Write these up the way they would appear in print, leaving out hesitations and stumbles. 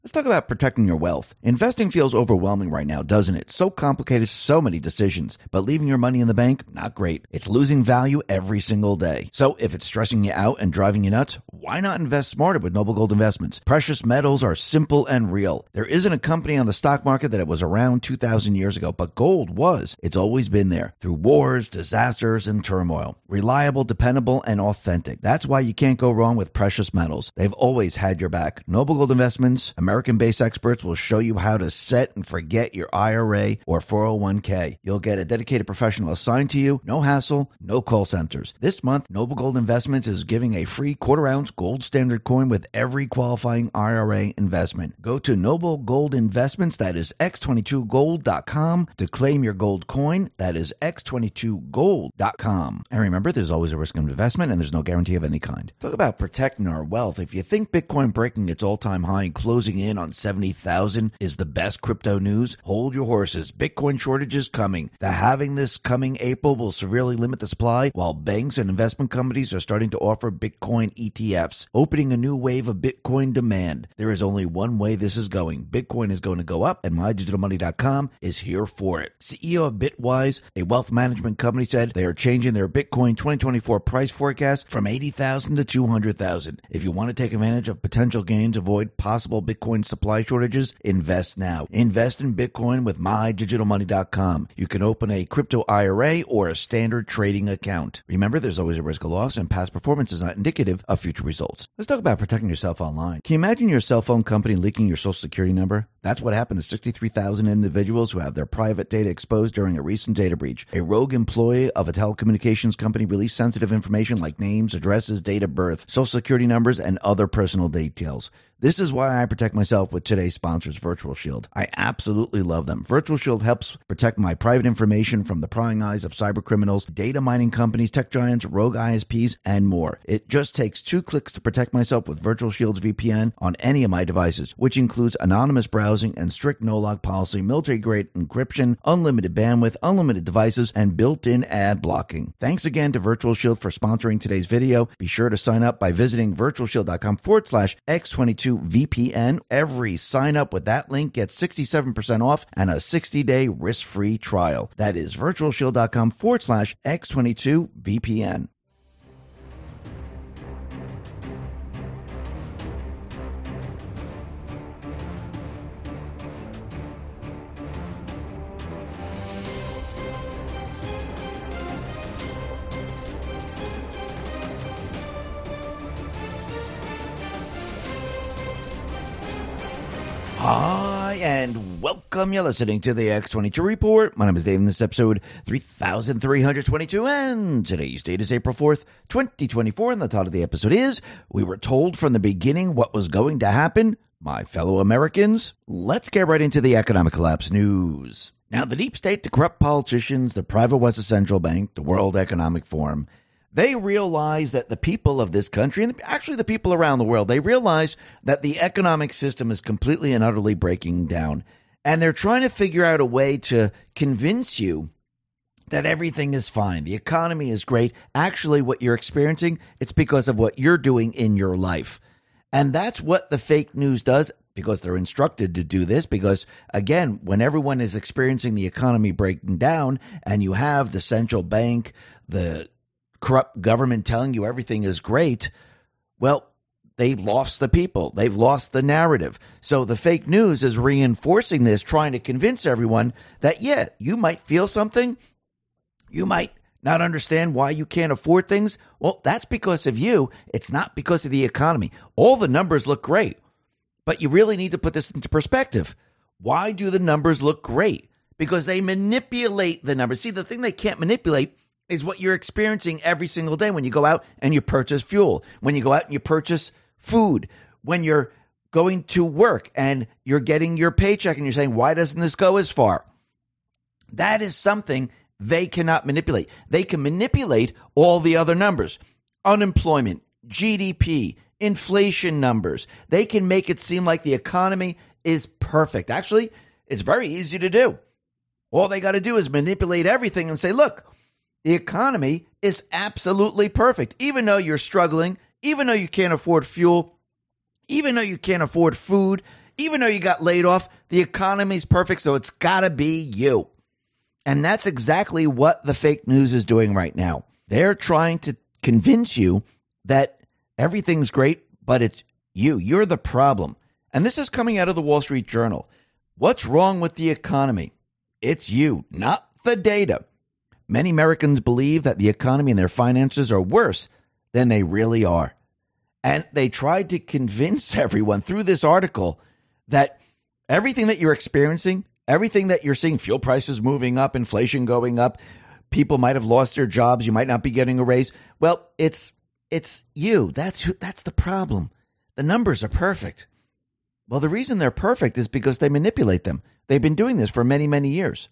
Let's talk about protecting your wealth. Investing feels overwhelming right now, doesn't it? So complicated, so many decisions. But leaving your money in the bank, not great. It's losing value every single day. So if it's stressing you out and driving you nuts, why not invest smarter with Noble Gold Investments? Precious metals are simple and real. There isn't a company on the stock market that it was around 2,000 years ago, but gold was. It's always been there through wars, disasters, and turmoil. Reliable, dependable, and authentic. That's why you can't go wrong with precious metals. They've always had your back. Noble Gold Investments, American-based experts will show you how to set and forget your IRA or 401k. You'll get a dedicated professional assigned to you, no hassle, no call centers. This month, Noble Gold Investments is giving a free quarter-ounce gold standard coin with every qualifying IRA investment. Go to Noble Gold Investments, that is x22gold.com, to claim your gold coin. That is x22gold.com. And remember, there's always a risk of investment and there's no guarantee of any kind. Talk about protecting our wealth. If you think Bitcoin breaking its all-time high and closing in on 70,000 is the best crypto news, hold your horses. Bitcoin shortage is coming. The halving this coming April will severely limit the supply, while banks and investment companies are starting to offer Bitcoin ETFs, opening a new wave of Bitcoin demand. There is only one way this is going. Bitcoin is going to go up, and MyDigitalMoney.com is here for it. CEO of Bitwise, a wealth management company, said they are changing their Bitcoin 2024 price forecast from 80,000 to 200,000. If you want to take advantage of potential gains, avoid possible Bitcoin supply shortages, invest now. Invest in Bitcoin with MyDigitalMoney.com. You can open a crypto IRA or a standard trading account. Remember, there's always a risk of loss, and past performance is not indicative of future results. Let's talk about protecting yourself online. Can you imagine your cell phone company leaking your social security number? That's what happened to 63,000 individuals who have their private data exposed during a recent data breach. A rogue employee of a telecommunications company released sensitive information like names, addresses, date of birth, social security numbers, and other personal details. This is why I protect myself with today's sponsors, Virtual Shield. I absolutely love them. Virtual Shield helps protect my private information from the prying eyes of cyber criminals, data mining companies, tech giants, rogue ISPs, and more. It just takes 2 clicks to protect myself with Virtual Shield's VPN on any of my devices, which includes anonymous browsing and strict no-log policy, military-grade encryption, unlimited bandwidth, unlimited devices, and built-in ad blocking. Thanks again to Virtual Shield for sponsoring today's video. Be sure to sign up by visiting virtualshield.com/x22VPN. Every sign up with that link gets 67% off and a 60-day risk-free trial. That is virtualshield.com/x22VPN. Hi, and welcome. You're listening to the X22 Report. My name is Dave, and this is episode 3322, and today's date is April 4th, 2024, and the title of the episode is, We Were Told from the Beginning What Was Going to Happen, My Fellow Americans. Let's get right into the economic collapse news. Now, the deep state, the corrupt politicians, the private West Central Bank, the World Economic Forum, they realize that the people of this country, and actually the people around the world, they realize that the economic system is completely and utterly breaking down. And they're trying to figure out a way to convince you that everything is fine. The economy is great. Actually, what you're experiencing, it's because of what you're doing in your life. And that's what the fake news does, because they're instructed to do this. Because, again, when everyone is experiencing the economy breaking down and you have the central bank, the corrupt government telling you everything is great, well, they've lost the people. They've lost the narrative. So the fake news is reinforcing this, trying to convince everyone that, yeah, you might feel something. You might not understand why you can't afford things. Well, that's because of you. It's not because of the economy. All the numbers look great, but you really need to put this into perspective. Why do the numbers look great? Because they manipulate the numbers. See, the thing they can't manipulate is what you're experiencing every single day when you go out and you purchase fuel, when you go out and you purchase food, when you're going to work and you're getting your paycheck and you're saying, why doesn't this go as far? That is something they cannot manipulate. They can manipulate all the other numbers, unemployment, GDP, inflation numbers. They can make it seem like the economy is perfect. Actually, it's very easy to do. All they got to do is manipulate everything and say, look, the economy is absolutely perfect. Even though you're struggling, even though you can't afford fuel, even though you can't afford food, Even though you got laid off, the economy's perfect, so it's got to be you. And that's exactly what the fake news is doing right now. They're trying to convince you that everything's great, but it's you. You're the problem. And this is coming out of the Wall Street Journal. What's wrong with the economy? It's you, not the data. Many Americans believe that the economy and their finances are worse than they really are. And they tried to convince everyone through this article that everything that you're experiencing, everything that you're seeing, fuel prices moving up, inflation going up, people might have lost their jobs, you might not be getting a raise. Well, it's you. That's the problem. The numbers are perfect. Well, the reason they're perfect is because they manipulate them. They've been doing this for many, many years.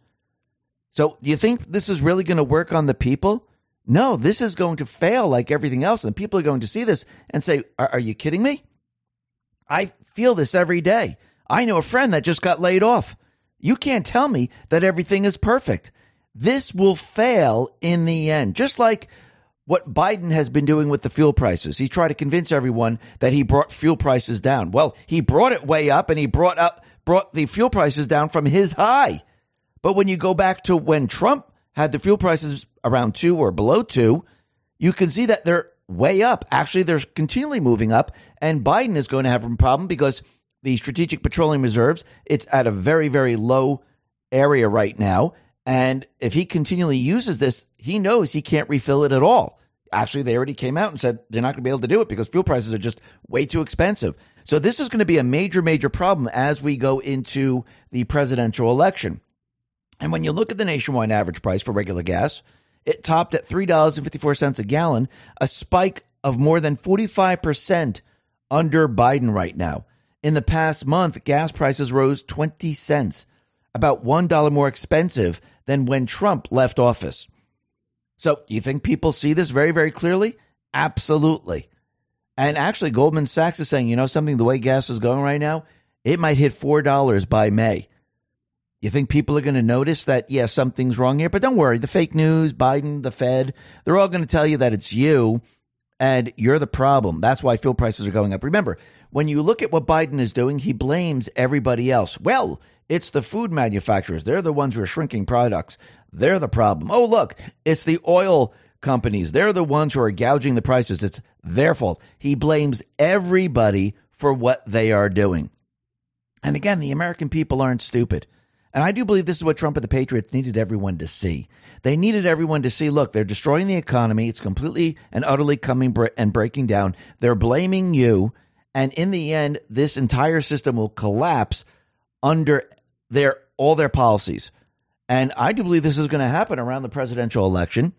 So do you think this is really going to work on the people? No, this is going to fail like everything else. And people are going to see this and say, are you kidding me? I feel this every day. I know a friend that just got laid off. You can't tell me that everything is perfect. This will fail in the end, just like what Biden has been doing with the fuel prices. He's trying to convince everyone that he brought fuel prices down. Well, he brought it way up, and he brought the fuel prices down from his high. But when you go back to when Trump had the fuel prices around 2 or below 2, you can see that they're way up. Actually, they're continually moving up, and Biden is going to have a problem because the Strategic Petroleum Reserves, it's at a very, very low area right now. And if he continually uses this, he knows he can't refill it at all. Actually, they already came out and said they're not going to be able to do it because fuel prices are just way too expensive. So this is going to be a major, major problem as we go into the presidential election. And when you look at the nationwide average price for regular gas, it topped at $3.54 a gallon, a spike of more than 45% under Biden right now. In the past month, gas prices rose 20 cents, about $1 more expensive than when Trump left office. So you think people see this very, very clearly? Absolutely. And actually, Goldman Sachs is saying, you know something, the way gas is going right now, it might hit $4 by May. You think people are going to notice that, yeah, something's wrong here? But don't worry, the fake news, Biden, the Fed, they're all going to tell you that it's you and you're the problem. That's why fuel prices are going up. Remember, when you look at what Biden is doing, he blames everybody else. Well, it's the food manufacturers. They're the ones who are shrinking products. They're the problem. Oh, look, it's the oil companies. They're the ones who are gouging the prices. It's their fault. He blames everybody for what they are doing. And again, the American people aren't stupid. And I do believe this is what Trump and the Patriots needed everyone to see. They needed everyone to see, look, they're destroying the economy. It's completely and utterly coming and breaking down. They're blaming you. And in the end, this entire system will collapse under all their policies. And I do believe this is going to happen around the presidential election.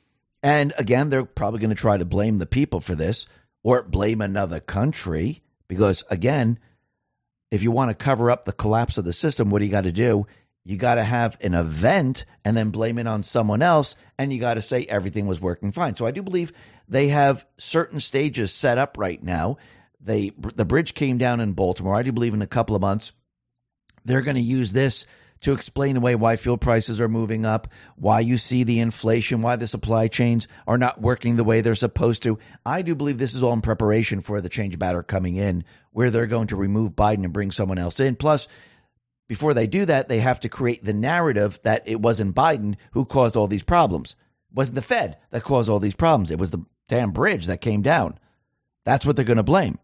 And again, they're probably going to try to blame the people for this or blame another country because, again, if you want to cover up the collapse of the system, what do you got to do? You got to have an event and then blame it on someone else, and you got to say everything was working fine. So I do believe they have certain stages set up right now. The bridge came down in Baltimore. I do believe in a couple of months, they're going to use this to explain away why fuel prices are moving up, why you see the inflation, why the supply chains are not working the way they're supposed to. I do believe this is all in preparation for the change batter coming in, where they're going to remove Biden and bring someone else in. Plus, before they do that, they have to create the narrative that it wasn't Biden who caused all these problems. It wasn't the Fed that caused all these problems. It was the damn bridge that came down. That's what they're going to blame.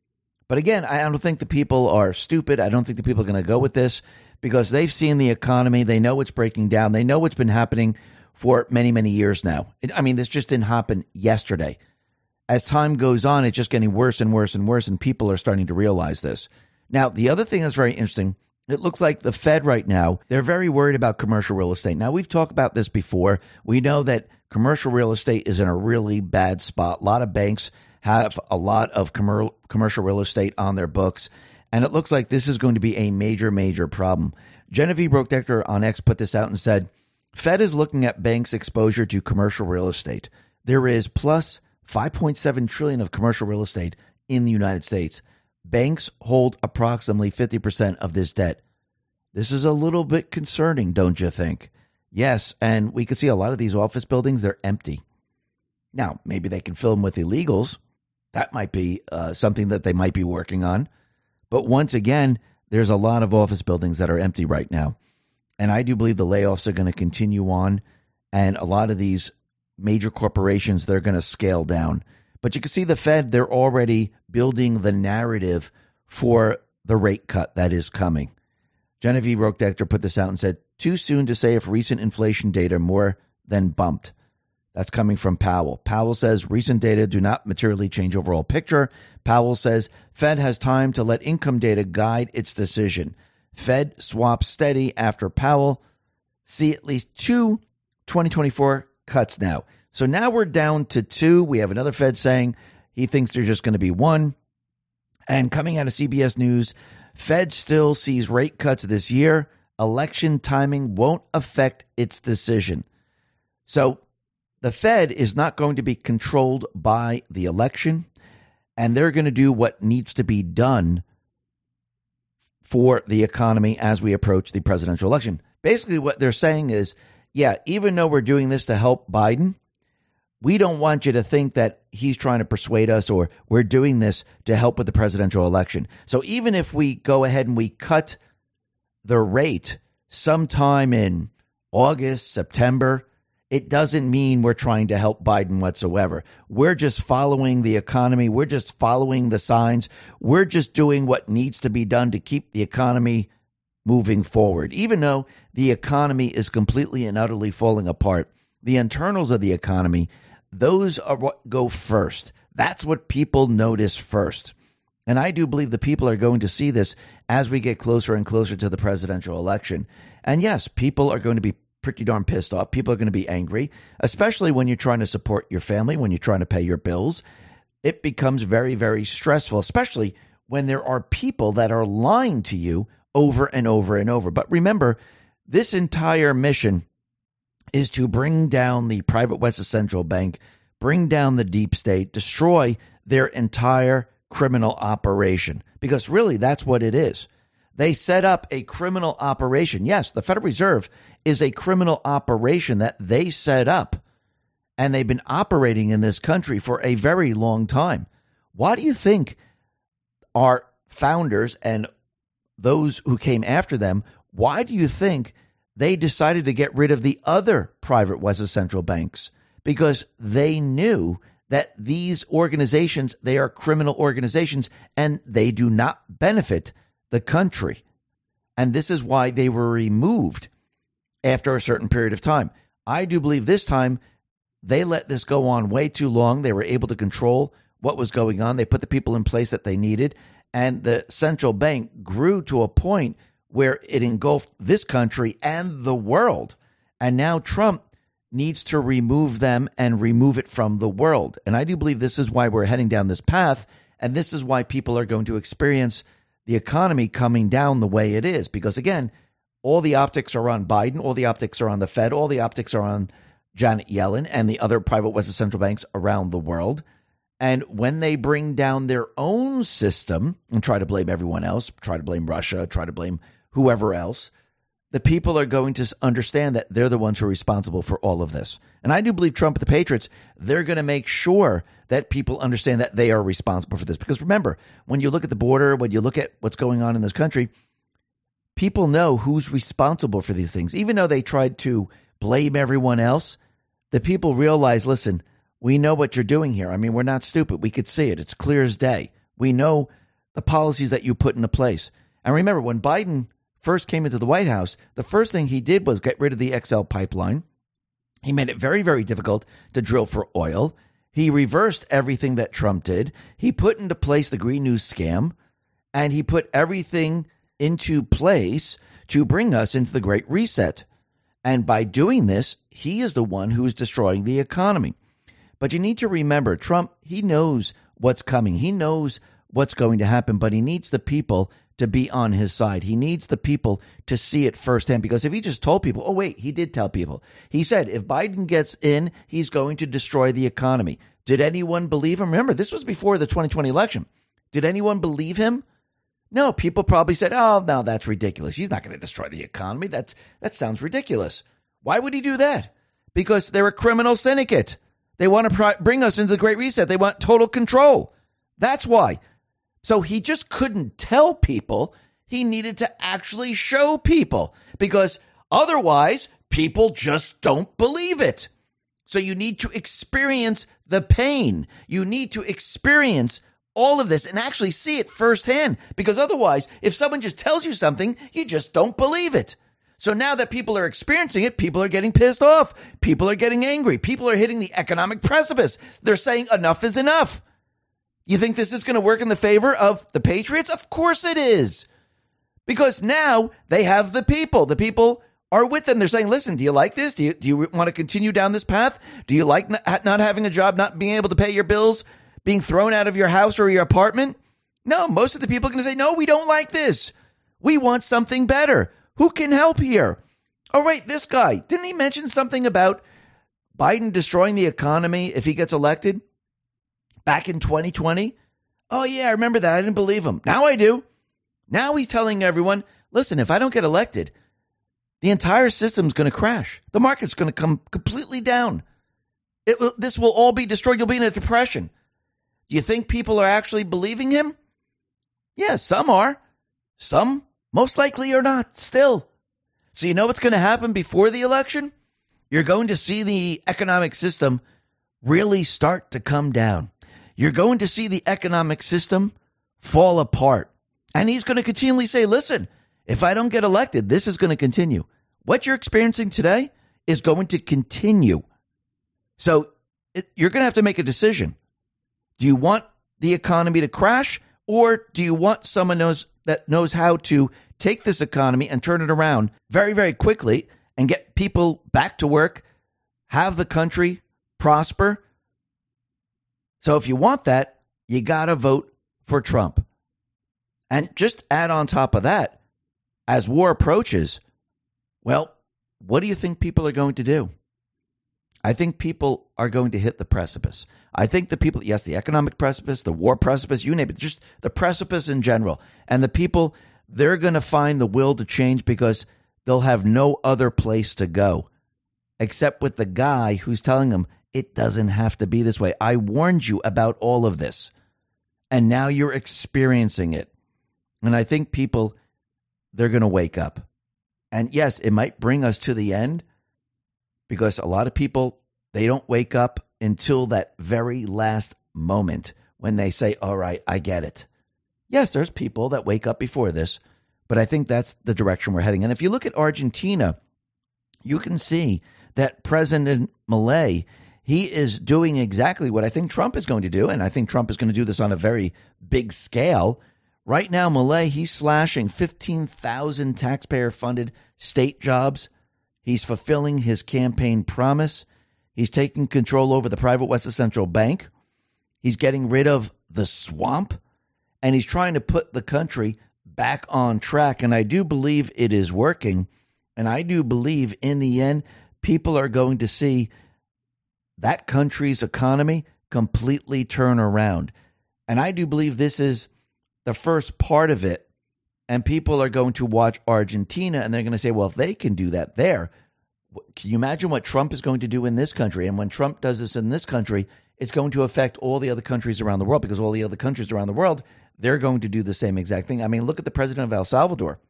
But again, I don't think the people are stupid. I don't think the people are going to go with this because they've seen the economy. They know it's breaking down. They know what's been happening for many, many years now. I mean, this just didn't happen yesterday. As time goes on, it's just getting worse and worse and worse, and people are starting to realize this. Now, the other thing that's very interesting, it looks like the Fed right now, they're very worried about commercial real estate. Now, we've talked about this before. We know that commercial real estate is in a really bad spot. A lot of banks have a lot of commercial real estate on their books, and it looks like this is going to be a major, major problem. Genevieve Brokdechter on X put this out and said, Fed is looking at banks' exposure to commercial real estate. There is plus $5.7 trillion of commercial real estate in the United States. Banks hold approximately 50% of this debt. This is a little bit concerning, don't you think? Yes, and we can see a lot of these office buildings, they're empty. Now, maybe they can fill them with illegals. That might be something that they might be working on. But once again, there's a lot of office buildings that are empty right now. And I do believe the layoffs are going to continue on. And a lot of these major corporations, they're going to scale down. But you can see the Fed, they're already building the narrative for the rate cut that is coming. Genevieve Roekdecter put this out and said, too soon to say if recent inflation data more than bumped. That's coming from Powell. Powell says recent data do not materially change overall picture. Powell says Fed has time to let income data guide its decision. Fed swaps steady after Powell. See at least 2 2024 cuts now. So now we're down to 2. We have another Fed saying he thinks there's just going to be 1. And coming out of CBS News, Fed still sees rate cuts this year. Election timing won't affect its decision. So the Fed is not going to be controlled by the election, and they're going to do what needs to be done for the economy as we approach the presidential election. Basically, what they're saying is, yeah, even though we're doing this to help Biden, we don't want you to think that he's trying to persuade us or we're doing this to help with the presidential election. So even if we go ahead and we cut the rate sometime in August, September, it doesn't mean we're trying to help Biden whatsoever. We're just following the economy. We're just following the signs. We're just doing what needs to be done to keep the economy moving forward. Even though the economy is completely and utterly falling apart, the internals of the economy, those are what go first. That's what people notice first. And I do believe the people are going to see this as we get closer and closer to the presidential election. And yes, people are going to be pretty darn pissed off. People are going to be angry, especially when you're trying to support your family, when you're trying to pay your bills. It becomes very, very stressful, especially when there are people that are lying to you over and over and over. But remember, this entire mission is to bring down the private West Central Bank, bring down the deep state, destroy their entire criminal operation, because really that's what it is. They set up a criminal operation. Yes, the Federal Reserve is a criminal operation that they set up, and they've been operating in this country for a very long time. Why do you think our founders and those who came after them, why do you think they decided to get rid of the other private West Central banks? Because they knew that these organizations, they are criminal organizations, and they do not benefit the country. And this is why they were removed after a certain period of time. I do believe this time they let this go on way too long. They were able to control what was going on. They put the people in place that they needed. And the central bank grew to a point where it engulfed this country and the world. And now Trump needs to remove them and remove it from the world. And I do believe this is why we're heading down this path. And this is why people are going to experience the economy coming down the way it is. Because again, all the optics are on Biden, all the optics are on the Fed, all the optics are on Janet Yellen and the other private West Central banks around the world. And when they bring down their own system and try to blame everyone else, try to blame Russia, try to blame whoever else, the people are going to understand that they're the ones who are responsible for all of this. And I do believe Trump and the Patriots, they're going to make sure that people understand that they are responsible for this. Because remember, when you look at the border, when you look at what's going on in this country, people know who's responsible for these things. Even though they tried to blame everyone else, the people realize, listen, we know what you're doing here. I mean, we're not stupid. We could see it. It's clear as day. We know the policies that you put into place. And remember, when Biden first came into the White House, the first thing he did was get rid of the XL pipeline. He made it very, very difficult to drill for oil. He reversed everything that Trump did. He put into place the Green News scam, and he put everything into place to bring us into the Great Reset. And by doing this, he is the one who is destroying the economy. But you need to remember, Trump, he knows what's coming. He knows what's going to happen, but he needs the people to be on his side. He needs the people to see it firsthand, because if he just told people, oh, wait, he did tell people. He said if Biden gets in, he's going to destroy the economy. Did anyone believe him? Remember, this was before the 2020 election. Did anyone believe him? No, people probably said, oh, no, that's ridiculous. He's not going to destroy the economy. That sounds ridiculous. Why would he do that? Because they're a criminal syndicate. They want to bring us into the Great Reset. They want total control. That's why. So he just couldn't tell people. He needed to actually show people, because otherwise people just don't believe it. So you need to experience the pain. You need to experience all of this and actually see it firsthand, because otherwise, if someone just tells you something, you just don't believe it. So now that people are experiencing it, people are getting pissed off. People are getting angry. People are hitting the economic precipice. They're saying enough is enough. You think this is going to work in the favor of the Patriots? Of course it is. Because now they have the people. The people are with them. They're saying, listen, do you like this? Do you want to continue down this path? Do you like not having a job, not being able to pay your bills, being thrown out of your house or your apartment? No, most of the people are going to say, no, we don't like this. We want something better. Who can help here? Oh, wait, this guy. Didn't he mention something about Biden destroying the economy if he gets elected back in 2020? Oh, yeah, I remember that. I didn't believe him. Now I do. Now he's telling everyone, listen, if I don't get elected, the entire system's going to crash. The market's going to come completely down. This will all be destroyed. You'll be in a depression. Do you think people are actually believing him? Yeah, some are. Some, most likely, are not still. So you know what's going to happen before the election? You're going to see the economic system really start to come down. You're going to see the economic system fall apart. And he's going to continually say, listen, if I don't get elected, this is going to continue. What you're experiencing today is going to continue. So you're going to have to make a decision. Do you want the economy to crash, or do you want someone that knows how to take this economy and turn it around very, very quickly and get people back to work, have the country prosper? So if you want that, you got to vote for Trump. And just add on top of that, as war approaches, well, what do you think people are going to do? I think people are going to hit the precipice. I think the people, yes, the economic precipice, the war precipice, you name it, just the precipice in general. And the people, they're going to find the will to change because they'll have no other place to go except with the guy who's telling them it doesn't have to be this way. I warned you about all of this, and now you're experiencing it. And I think people, they're going to wake up. And yes, it might bring us to the end, because a lot of people, they don't wake up until that very last moment when they say, all right, I get it. Yes, there's people that wake up before this, but I think that's the direction we're heading. And if you look at Argentina, you can see that President Milei, he is doing exactly what I think Trump is going to do. And I think Trump is going to do this on a very big scale. Right now, Milei, he's slashing 15,000 taxpayer-funded state jobs. He's fulfilling his campaign promise. He's taking control over the private West Central Bank. He's getting rid of the swamp. And he's trying to put the country back on track. And I do believe it is working. And I do believe in the end, people are going to see that country's economy completely turn around. And I do believe this is the first part of it, and people are going to watch Argentina and they're going to say, well, if they can do that there, can you imagine what Trump is going to do in this country? And when Trump does this in this country, it's going to affect all the other countries around the world, because all the other countries around the world, they're going to do the same exact thing. I mean, look at the president of El Salvador.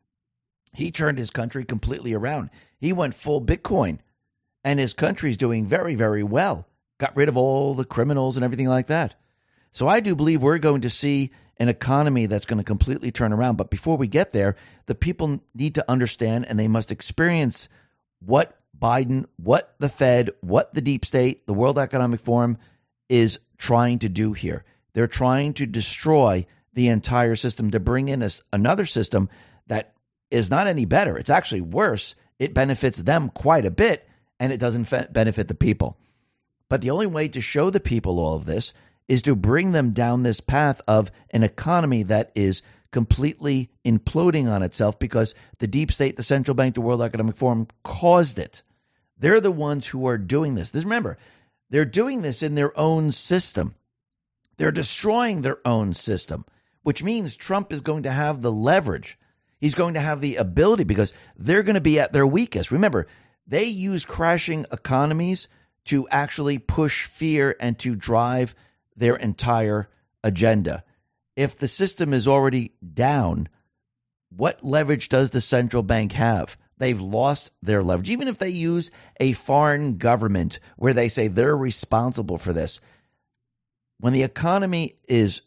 He turned his country completely around. He went full Bitcoin, and his country's doing very, very well. Got rid of all the criminals and everything like that. So I do believe we're going to see an economy that's going to completely turn around. But before we get there, the people need to understand, and they must experience what Biden, what the Fed, what the deep state, the World Economic Forum is trying to do here. They're trying to destroy the entire system to bring in another system that is not any better. It's actually worse. It benefits them quite a bit, and it doesn't benefit the people. But the only way to show the people all of this is to bring them down this path of an economy that is completely imploding on itself, because the deep state, the central bank, the World Economic Forum caused it. They're the ones who are doing this. Remember, they're doing this in their own system. They're destroying their own system, which means Trump is going to have the leverage. He's going to have the ability, because they're going to be at their weakest. Remember, they use crashing economies to actually push fear and to drive their entire agenda. If the system is already down, what leverage does the central bank have? They've lost their leverage. Even if they use a foreign government where they say they're responsible for this, when the economy is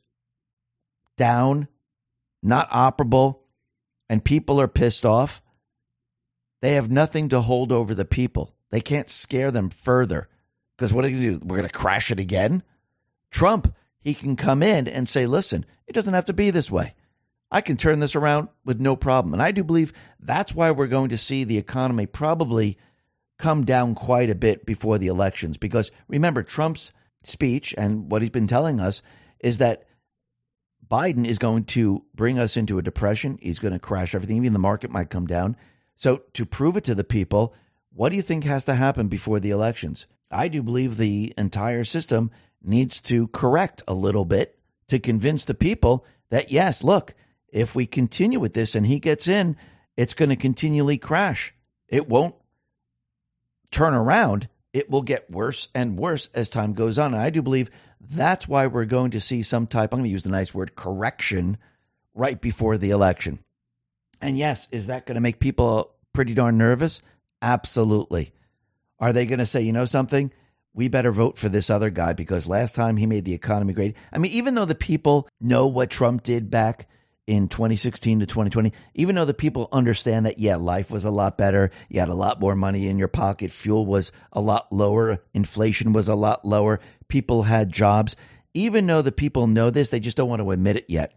down, not operable, and people are pissed off, they have nothing to hold over the people. They can't scare them further. Because what are they going to do? We're going to crash it again? Trump, he can come in and say, listen, it doesn't have to be this way. I can turn this around with no problem. And I do believe that's why we're going to see the economy probably come down quite a bit before the elections. Because remember, Trump's speech and what he's been telling us is that Biden is going to bring us into a depression. He's going to crash everything. Even the market might come down. So to prove it to the people, what do you think has to happen before the elections? I do believe the entire system needs to correct a little bit to convince the people that, yes, look, if we continue with this and he gets in, it's going to continually crash. It won't turn around. It will get worse and worse as time goes on. And I do believe that's why we're going to see some type, I'm going to use the nice word, correction right before the election. And yes, is that going to make people pretty darn nervous? Absolutely. Are they going to say, you know something? We better vote for this other guy because last time he made the economy great. I mean, even though the people know what Trump did back in 2016 to 2020, even though the people understand that, yeah, life was a lot better, you had a lot more money in your pocket, fuel was a lot lower, inflation was a lot lower, people had jobs, even though the people know this, they just don't want to admit it yet.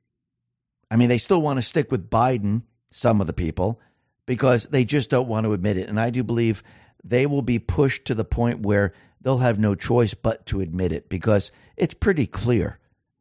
I mean, they still want to stick with Biden, some of the people, because they just don't want to admit it. And I do believe they will be pushed to the point where they'll have no choice but to admit it because it's pretty clear.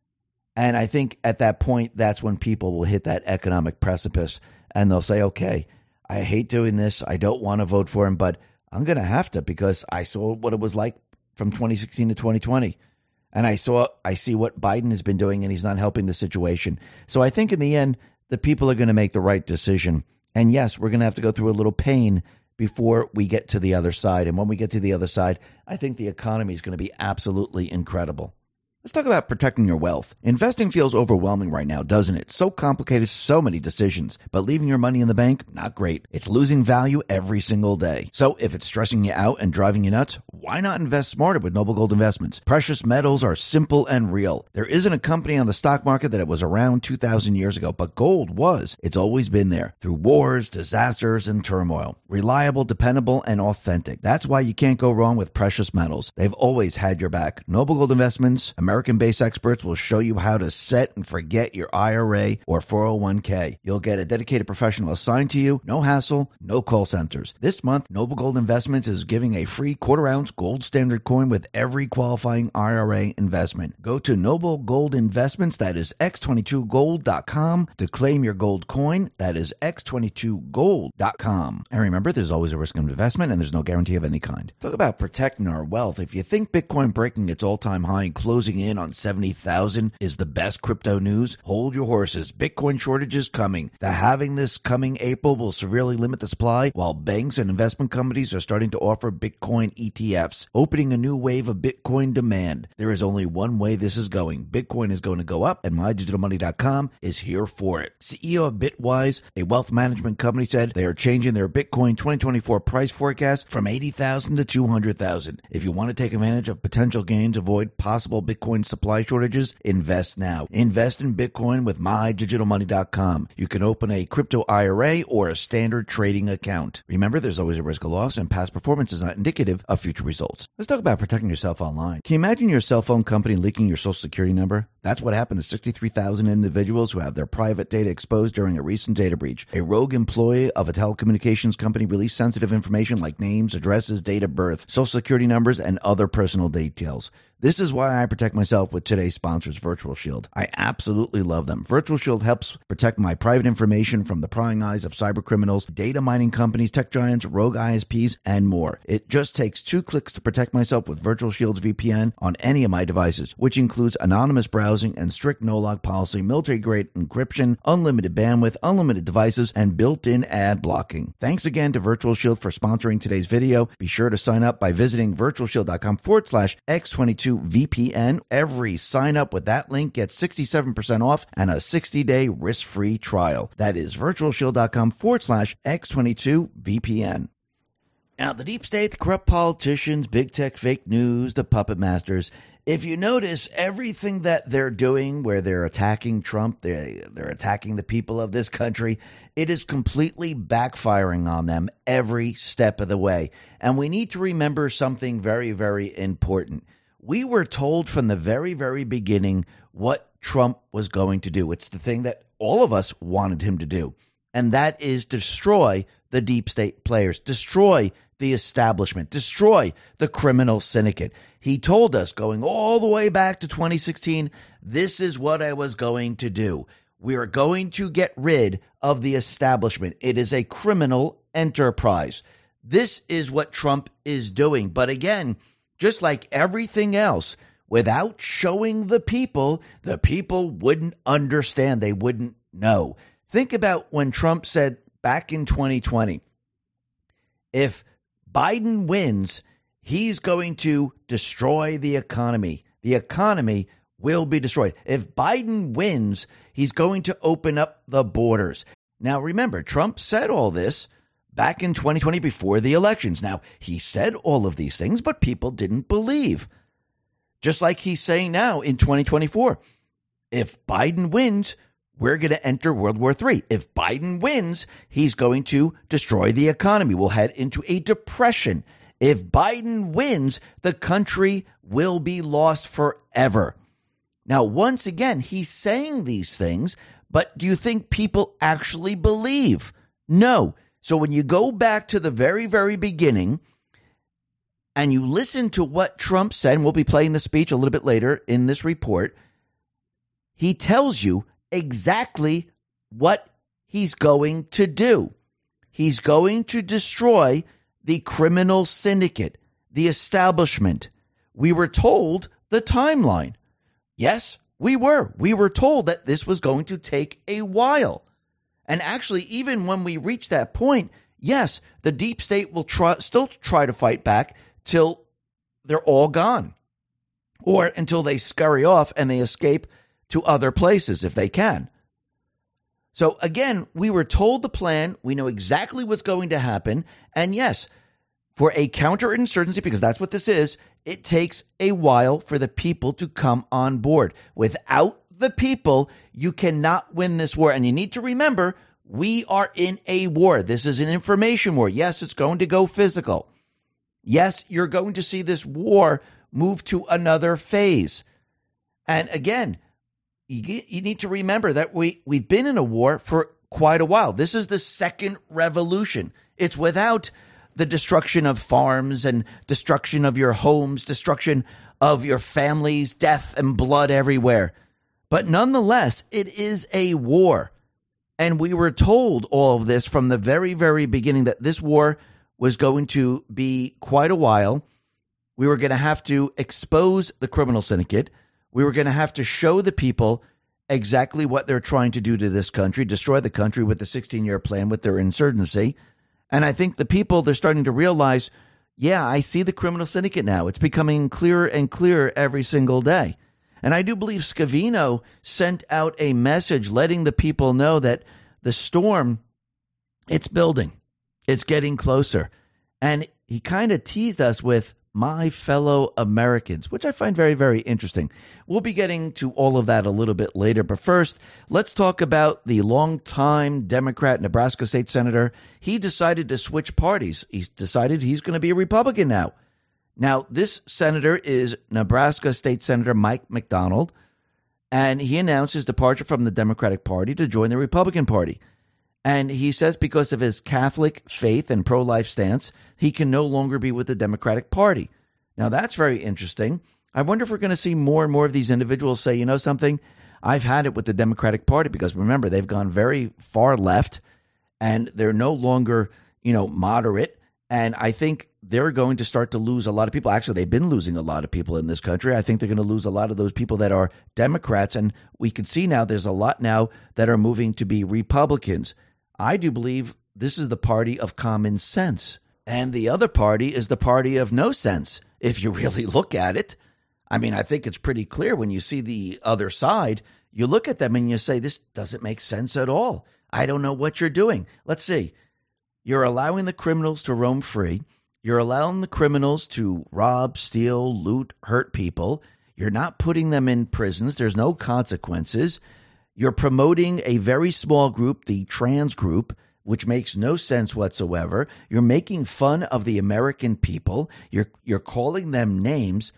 And I think at that point, that's when people will hit that economic precipice and they'll say, okay, I hate doing this. I don't want to vote for him, but I'm going to have to because I saw what it was like from 2016 to 2020. And I see what Biden has been doing and he's not helping the situation. So I think in the end, the people are going to make the right decision. And yes, we're going to have to go through a little pain before we get to the other side. And when we get to the other side, I think the economy is going to be absolutely incredible. Let's talk about protecting your wealth. Investing feels overwhelming right now, doesn't it? So complicated, so many decisions. But leaving your money in the bank, not great. It's losing value every single day. So if it's stressing you out and driving you nuts, why not invest smarter with Noble Gold Investments? Precious metals are simple and real. There isn't a company on the stock market that it was around 2,000 years ago, but gold was. It's always been there through wars, disasters, and turmoil. Reliable, dependable, and authentic. That's why you can't go wrong with precious metals. They've always had your back. Noble Gold Investments, American-based experts will show you how to set and forget your IRA or 401k. You'll get a dedicated professional assigned to you, no hassle, no call centers. This month, Noble Gold Investments is giving a free quarter-ounce gold standard coin with every qualifying IRA investment. Go to Noble Gold Investments, that is x22gold.com, to claim your gold coin. That is x22gold.com. And remember, there's always a risk of investment and there's no guarantee of any kind. Talk about protecting our wealth. If you think Bitcoin breaking its all-time high and closing in on 70,000 is the best crypto news, hold your horses. Bitcoin shortage is coming. The halving this coming April will severely limit the supply, while banks and investment companies are starting to offer Bitcoin ETFs, opening a new wave of Bitcoin demand. There is only one way this is going. Bitcoin is going to go up, and MyDigitalMoney.com is here for it. CEO of Bitwise, a wealth management company, said they are changing their Bitcoin 2024 price forecast from 80,000 to 200,000. If you want to take advantage of potential gains, avoid possible Bitcoin supply shortages, invest now. Invest in Bitcoin with MyDigitalMoney.com. You can open a crypto IRA or a standard trading account. Remember, there's always a risk of loss, and past performance is not indicative of future results. Let's talk about protecting yourself online. Can you imagine your cell phone company leaking your social security number? That's what happened to 63,000 individuals who have their private data exposed during a recent data breach. A rogue employee of a telecommunications company released sensitive information like names, addresses, date of birth, social security numbers, and other personal details. This is why I protect myself with today's sponsors, Virtual Shield. I absolutely love them. Virtual Shield helps protect my private information from the prying eyes of cyber criminals, data mining companies, tech giants, rogue ISPs, and more. It just takes 2 clicks to protect myself with Virtual Shield's VPN on any of my devices, which includes anonymous browsing housing, and strict no-log policy, military-grade encryption, unlimited bandwidth, unlimited devices, and built-in ad blocking. Thanks again to Virtual Shield for sponsoring today's video. Be sure to sign up by visiting virtualshield.com/X22VPN. Every sign up with that link gets 67% off and a 60-day risk-free trial. That is virtualshield.com/X22VPN. Now, the deep state, the corrupt politicians, big tech, fake news, the puppet masters. If you notice, everything that they're doing where they're attacking Trump, they're attacking the people of this country, it is completely backfiring on them every step of the way. And we need to remember something very, very important. We were told from the very, very beginning what Trump was going to do. It's the thing that all of us wanted him to do. And that is destroy the deep state players, destroy the establishment, destroy the criminal syndicate. He told us going all the way back to 2016, this is what I was going to do. We are going to get rid of the establishment. It is a criminal enterprise. This is what Trump is doing. But again, just like everything else, without showing the people wouldn't understand. They wouldn't know. Think about when Trump said back in 2020, if Biden wins, he's going to destroy the economy. The economy will be destroyed. If Biden wins, he's going to open up the borders. Now, remember, Trump said all this back in 2020 before the elections. Now, he said all of these things, but people didn't believe. Just like he's saying now in 2024, if Biden wins, we're going to enter World War III. If Biden wins, he's going to destroy the economy. We'll head into a depression. If Biden wins, the country will be lost forever. Now, once again, he's saying these things, but do you think people actually believe? No. So when you go back to the very, very beginning and you listen to what Trump said, and we'll be playing the speech a little bit later in this report, he tells you exactly what he's going to do. He's going to destroy the criminal syndicate, the establishment. We were told the timeline. Yes, we were. We were told that this was going to take a while. And actually, even when we reach that point, yes, the deep state will still try to fight back till they're all gone, or until they scurry off and they escape to other places if they can. So again, we were told the plan. We know exactly what's going to happen. And yes, for a counterinsurgency, because that's what this is, it takes a while for the people to come on board. Without the people, you cannot win this war. And you need to remember, we are in a war. This is an information war. Yes, it's going to go physical. Yes, you're going to see this war move to another phase. And again, you need to remember that we've been in a war for quite a while. This is the second revolution. It's without the destruction of farms and destruction of your homes, destruction of your families, death and blood everywhere. But nonetheless, it is a war. And we were told all of this from the very, very beginning, that this war was going to be quite a while. We were going to have to expose the criminal syndicate. We were going to have to show the people exactly what they're trying to do to this country, destroy the country with the 16-year plan, with their insurgency. And I think the people, they're starting to realize, yeah, I see the criminal syndicate now. It's becoming clearer and clearer every single day. And I do believe Scavino sent out a message letting the people know that the storm, it's building. It's getting closer. And he kind of teased us with my fellow Americans, which I find very, very interesting. We'll be getting to all of that a little bit later. But first, let's talk about the longtime Democrat Nebraska state senator. He decided to switch parties. He's decided he's going to be a Republican now. Now, this senator is Nebraska State Senator Mike McDonald, and he announced his departure from the Democratic Party to join the Republican Party. And he says because of his Catholic faith and pro-life stance, he can no longer be with the Democratic Party. Now, that's very interesting. I wonder if we're going to see more and more of these individuals say, you know something, I've had it with the Democratic Party, because remember, they've gone very far left and they're no longer, moderate. And I think they're going to start to lose a lot of people. Actually, they've been losing a lot of people in this country. I think they're going to lose a lot of those people that are Democrats. And we can see now there's a lot now that are moving to be Republicans. I do believe this is the party of common sense. And the other party is the party of no sense, if you really look at it. I mean, I think it's pretty clear when you see the other side, you look at them and you say, this doesn't make sense at all. I don't know what you're doing. Let's see. You're allowing the criminals to roam free. You're allowing the criminals to rob, steal, loot, hurt people. You're not putting them in prisons. There's no consequences. You're promoting a very small group, the trans group, which makes no sense whatsoever. You're making fun of the American people. You're calling them names.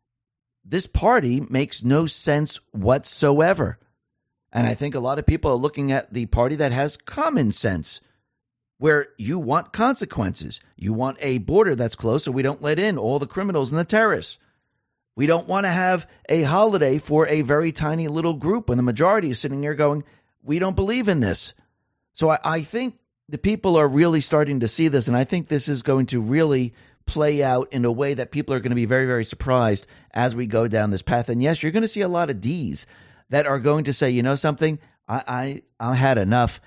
This party makes no sense whatsoever. And I think a lot of people are looking at the party that has common sense, where you want consequences. You want a border that's closed so we don't let in all the criminals and the terrorists. We don't want to have a holiday for a very tiny little group when the majority is sitting there going, we don't believe in this. So I think the people are really starting to see this, and I think this is going to really play out in a way that people are going to be very, very surprised as we go down this path. And yes, you're going to see a lot of D's that are going to say, you know something, I had enough.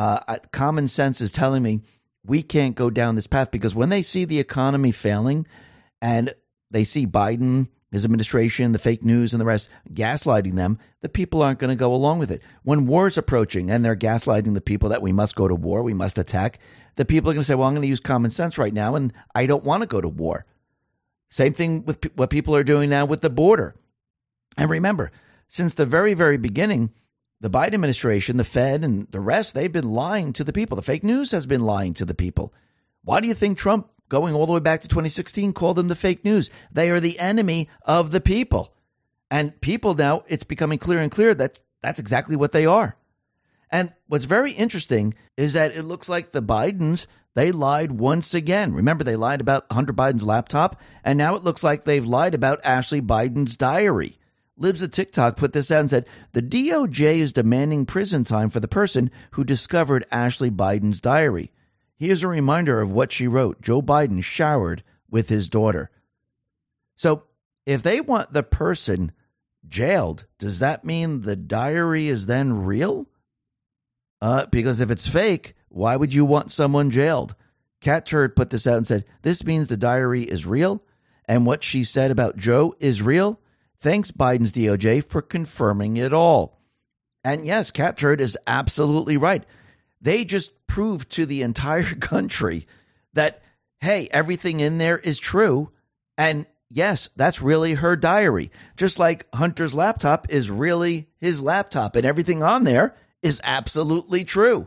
Common sense is telling me we can't go down this path, because when they see the economy failing and they see Biden, his administration, the fake news and the rest gaslighting them, the people aren't going to go along with it. When war is approaching and they're gaslighting the people that we must go to war, we must attack, the people are going to say, well, I'm going to use common sense right now and I don't want to go to war. Same thing with what people are doing now with the border. And remember, since the very, very beginning, the Biden administration, the Fed and the rest, they've been lying to the people. The fake news has been lying to the people. Why do you think Trump, going all the way back to 2016, called them the fake news? They are the enemy of the people. And people now, it's becoming clear and clear that that's exactly what they are. And what's very interesting is that it looks like the Bidens, they lied once again. Remember, they lied about Hunter Biden's laptop, and now it looks like they've lied about Ashley Biden's diary. Libs of TikTok put this out and said, the DOJ is demanding prison time for the person who discovered Ashley Biden's diary. Here's a reminder of what she wrote. Joe Biden showered with his daughter. So if they want the person jailed, does that mean the diary is then real? Because if it's fake, why would you want someone jailed? Cat Turd put this out and said, this means the diary is real, and what she said about Joe is real. Thanks, Biden's DOJ, for confirming it all. And yes, Cat Turd is absolutely right. They just proved to the entire country that, hey, everything in there is true. And yes, that's really her diary. Just like Hunter's laptop is really his laptop, and everything on there is absolutely true.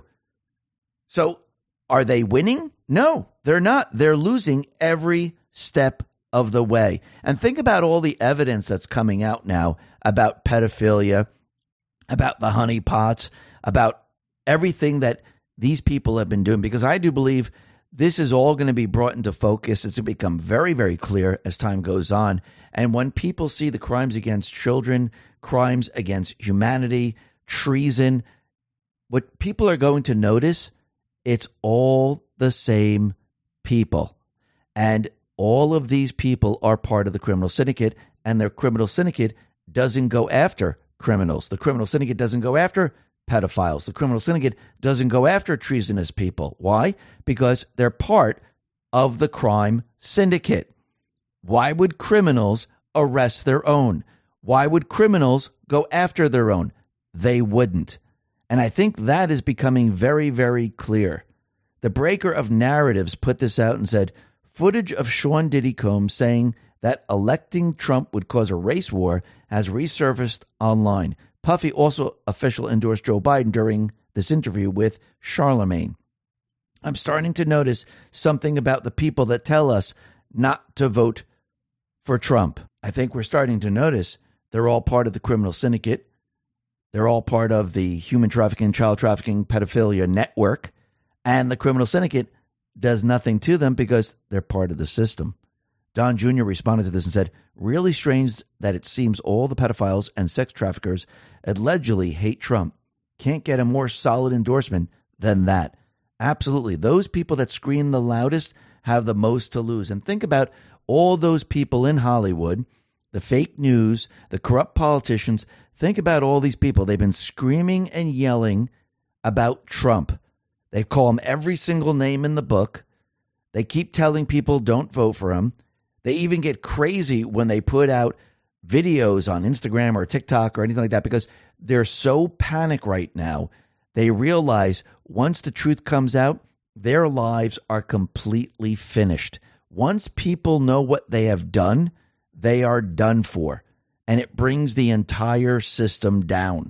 So are they winning? No, they're not. They're losing every step of the way. And think about all the evidence that's coming out now about pedophilia, about the honeypots, about everything that these people have been doing, because I do believe this is all going to be brought into focus. It's going to become very, very clear as time goes on. And when people see the crimes against children, crimes against humanity, treason, what people are going to notice, it's all the same people. And all of these people are part of the criminal syndicate, and their criminal syndicate doesn't go after criminals. The criminal syndicate doesn't go after pedophiles. The criminal syndicate doesn't go after treasonous people. Why? Because they're part of the crime syndicate. Why would criminals arrest their own? Why would criminals go after their own? They wouldn't. And I think that is becoming very, very clear. The breaker of narratives put this out and said, footage of Sean Diddy Combs saying that electing Trump would cause a race war has resurfaced online. Puffy also officially endorsed Joe Biden during this interview with Charlemagne. I'm starting to notice something about the people that tell us not to vote for Trump. I think we're starting to notice they're all part of the criminal syndicate. They're all part of the human trafficking, child trafficking, pedophilia network. And the criminal syndicate does nothing to them because they're part of the system. Don Jr. responded to this and said, really strange that it seems all the pedophiles and sex traffickers allegedly hate Trump. Can't get a more solid endorsement than that. Absolutely. Those people that scream the loudest have the most to lose. And think about all those people in Hollywood, the fake news, the corrupt politicians. Think about all these people. They've been screaming and yelling about Trump. They call him every single name in the book. They keep telling people don't vote for him. They even get crazy when they put out videos on Instagram or TikTok or anything like that because they're so panicked right now. They realize once the truth comes out, their lives are completely finished. Once people know what they have done, they are done for. And it brings the entire system down.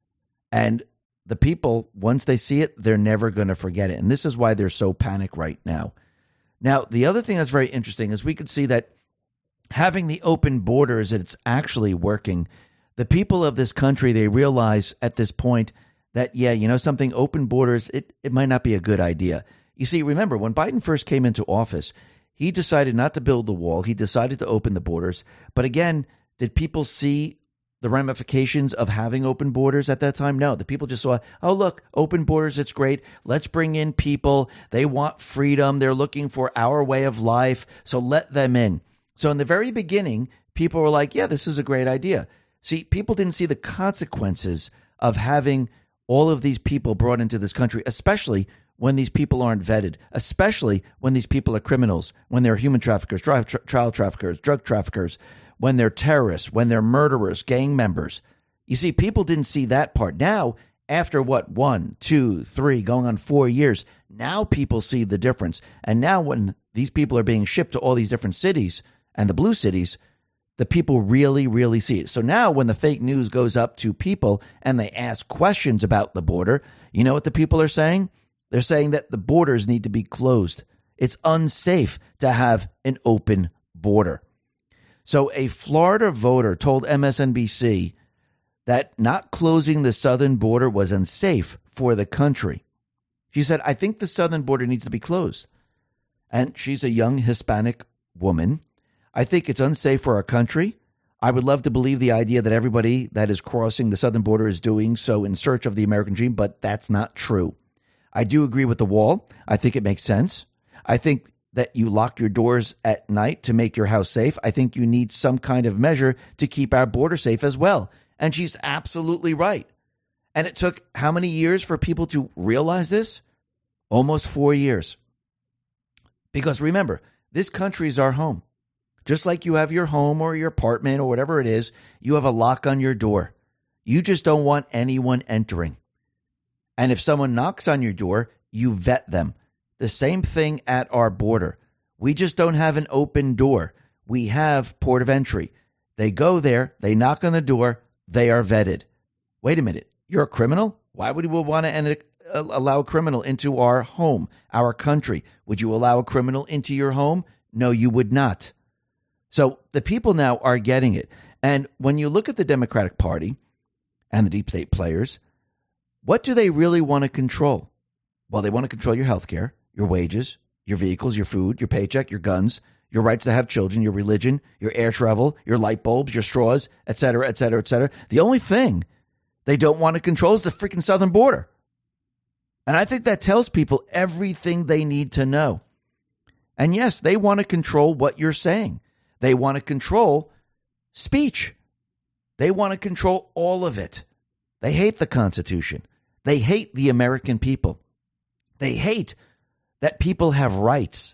And the people, once they see it, they're never going to forget it. And this is why they're so panicked right now. Now, the other thing that's very interesting is we could see that having the open borders, it's actually working. The people of this country, they realize at this point that, yeah, you know something, open borders, it might not be a good idea. You see, remember, when Biden first came into office, he decided not to build the wall. He decided to open the borders. But again, did people see the ramifications of having open borders at that time? No, the people just saw, oh, look, open borders, it's great. Let's bring in people. They want freedom. They're looking for our way of life. So let them in. So in the very beginning, people were like, yeah, this is a great idea. See, people didn't see the consequences of having all of these people brought into this country, especially when these people aren't vetted, especially when these people are criminals, when they're human traffickers, child traffickers, drug traffickers, when they're terrorists, when they're murderers, gang members. You see, people didn't see that part. Now, after 1, 2, 3, going on 4 years, now people see the difference. And now when these people are being shipped to all these different cities and the blue cities, the people really, really see it. So now when the fake news goes up to people and they ask questions about the border, you know what the people are saying? They're saying that the borders need to be closed. It's unsafe to have an open border. So a Florida voter told MSNBC that not closing the southern border was unsafe for the country. She said, I think the southern border needs to be closed. And she's a young Hispanic woman. I think it's unsafe for our country. I would love to believe the idea that everybody that is crossing the southern border is doing so in search of the American dream, but that's not true. I do agree with the wall. I think it makes sense. I think that you lock your doors at night to make your house safe. I think you need some kind of measure to keep our border safe as well. And she's absolutely right. And it took how many years for people to realize this? Almost 4 years. Because remember, this country is our home. Just like you have your home or your apartment or whatever it is, you have a lock on your door. You just don't want anyone entering. And if someone knocks on your door, you vet them. The same thing at our border. We just don't have an open door. We have port of entry. They go there, they knock on the door, they are vetted. Wait a minute, you're a criminal? Why would we want to allow a criminal into our home, our country? Would you allow a criminal into your home? No, you would not. So the people now are getting it. And when you look at the Democratic Party and the deep state players, what do they really want to control? Well, they want to control your health care, your wages, your vehicles, your food, your paycheck, your guns, your rights to have children, your religion, your air travel, your light bulbs, your straws, et cetera, et cetera, et cetera. The only thing they don't want to control is the freaking southern border. And I think that tells people everything they need to know. And yes, they want to control what you're saying. They want to control speech. They want to control all of it. They hate the Constitution. They hate the American people. They hate that people have rights.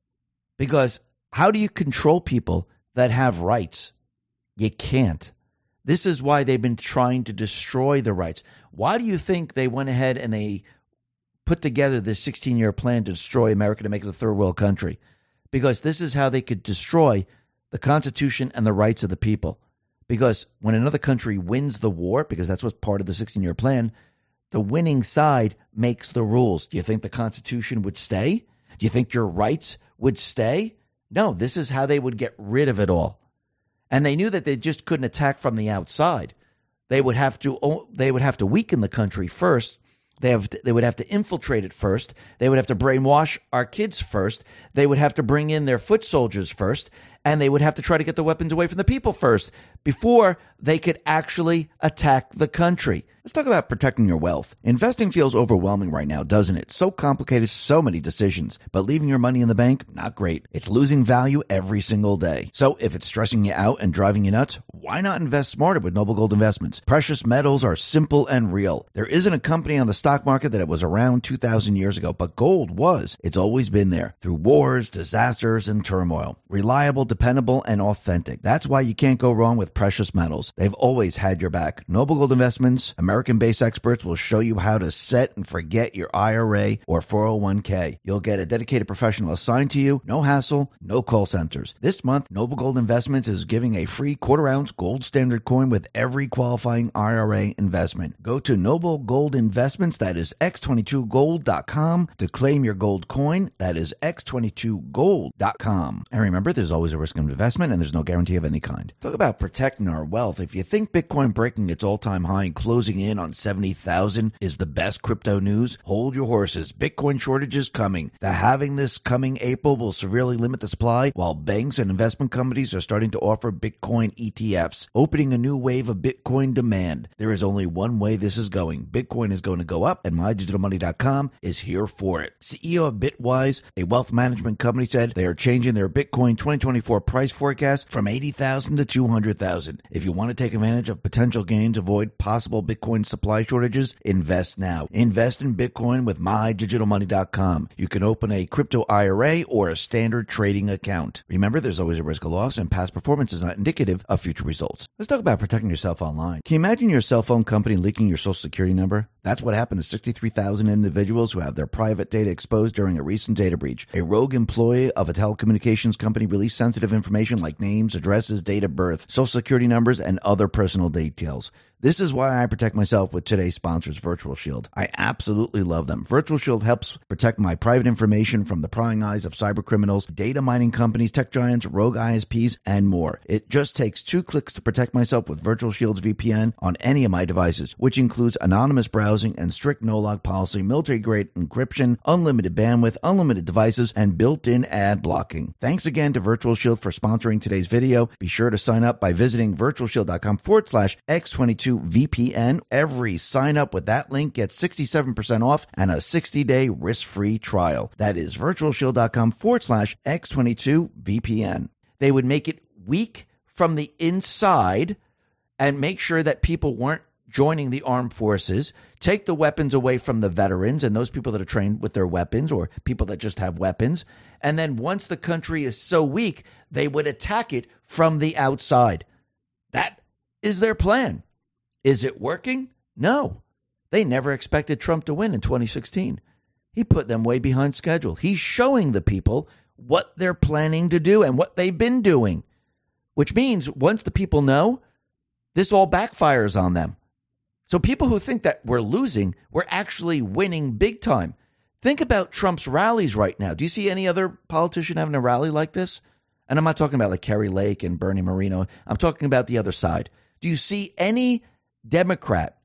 Because how do you control people that have rights? You can't. This is why they've been trying to destroy the rights. Why do you think they went ahead and they put together this 16-year plan to destroy America, to make it a third world country? Because this is how they could destroy the Constitution and the rights of the people. Because when another country wins the war, because that's what's part of the 16-year plan, the winning side makes the rules. Do you think the Constitution would stay? Do you think your rights would stay? No, this is how they would get rid of it all. And they knew that they just couldn't attack from the outside. They would have to weaken the country first. They would have to infiltrate it first. They would have to brainwash our kids first. They would have to bring in their foot soldiers first. And they would have to try to get the weapons away from the people first. before they could actually attack the country. Let's talk about protecting your wealth. Investing feels overwhelming right now, doesn't it? So complicated, so many decisions. But leaving your money in the bank, not great. It's losing value every single day. So if it's stressing you out and driving you nuts, why not invest smarter with Noble Gold Investments? Precious metals are simple and real. There isn't a company on the stock market that it was around 2,000 years ago, but gold was. It's always been there through wars, disasters, and turmoil. Reliable, dependable, and authentic. That's why you can't go wrong with precious metals. They've always had your back. Noble Gold Investments, American-based experts will show you how to set and forget your IRA or 401k. You'll get a dedicated professional assigned to you, no hassle, no call centers. This month, Noble Gold Investments is giving a free quarter-ounce gold standard coin with every qualifying IRA investment. Go to Noble Gold Investments, that is x22gold.com, to claim your gold coin. That is x22gold.com. And remember, there's always a risk of investment and there's no guarantee of any kind. Talk about protecting our wealth. If you think Bitcoin breaking its all-time high and closing in on 70,000 is the best crypto news, hold your horses. Bitcoin shortage is coming. The halving this coming April will severely limit the supply, while banks and investment companies are starting to offer Bitcoin ETFs, opening a new wave of Bitcoin demand. There is only one way this is going. Bitcoin is going to go up, and MyDigitalMoney.com is here for it. CEO of Bitwise, a wealth management company, said they are changing their Bitcoin 2024 price forecast from 80,000 to 200,000. If you want to take advantage of potential gains, avoid possible Bitcoin supply shortages, invest now. Invest in Bitcoin with MyDigitalMoney.com. You can open a crypto IRA or a standard trading account. Remember, there's always a risk of loss, and past performance is not indicative of future results. Let's talk about protecting yourself online. Can you imagine your cell phone company leaking your social security number? That's what happened to 63,000 individuals who have their private data exposed during a recent data breach. A rogue employee of a telecommunications company released sensitive information like names, addresses, date of birth, social security numbers, and other personal details. This is why I protect myself with today's sponsors, Virtual Shield. I absolutely love them. Virtual Shield helps protect my private information from the prying eyes of cyber criminals, data mining companies, tech giants, rogue ISPs, and more. It just takes 2 clicks to protect myself with Virtual Shield's VPN on any of my devices, which includes anonymous browsing and strict no-log policy, military-grade encryption, unlimited bandwidth, unlimited devices, and built-in ad blocking. Thanks again to Virtual Shield for sponsoring today's video. Be sure to sign up by visiting virtualshield.com/X22VPN. Every sign up with that link gets 67% off and a 60-day risk-free trial. That is virtualshield.com/X22VPN. They would make it weak from the inside and make sure that people weren't joining the armed forces, take the weapons away from the veterans and those people that are trained with their weapons or people that just have weapons. And then once the country is so weak, they would attack it from the outside. That is their plan. Is it working? No. They never expected Trump to win in 2016. He put them way behind schedule. He's showing the people what they're planning to do and what they've been doing, which means once the people know, this all backfires on them. So people who think that we're losing, we're actually winning big time. Think about Trump's rallies right now. Do you see any other politician having a rally like this? And I'm not talking about like Kerry Lake and Bernie Moreno. I'm talking about the other side. Do you see any Democrat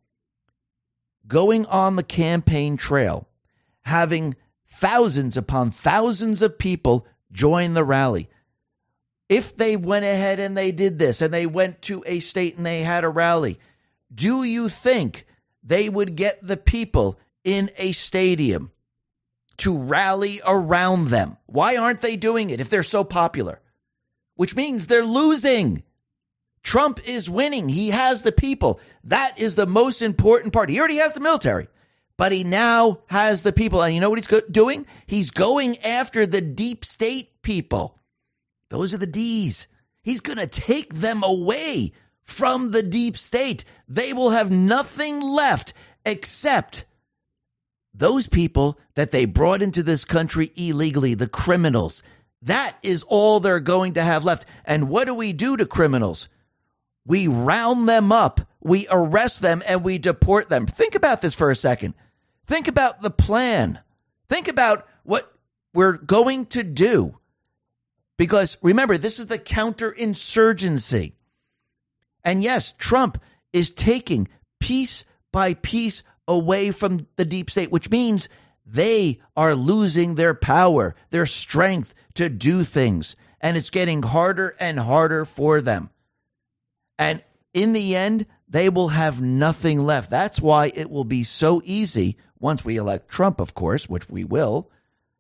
going on the campaign trail, having thousands upon thousands of people join the rally? If they went ahead and they did this and they went to a state and they had a rally, do you think they would get the people in a stadium to rally around them? Why aren't they doing it if they're so popular? Which means they're losing. Trump is winning. He has the people. That is the most important part. He already has the military, but he now has the people. And you know what he's doing? He's going after the deep state people. Those are the D's. He's going to take them away from the deep state. They will have nothing left except those people that they brought into this country illegally, the criminals. That is all they're going to have left. And what do we do to criminals? We round them up, we arrest them, and we deport them. Think about this for a second. Think about the plan. Think about what we're going to do. Because remember, this is the counterinsurgency. And yes, Trump is taking piece by piece away from the deep state, which means they are losing their power, their strength to do things. And it's getting harder and harder for them. And in the end, they will have nothing left. That's why it will be so easy, once we elect Trump, of course, which we will,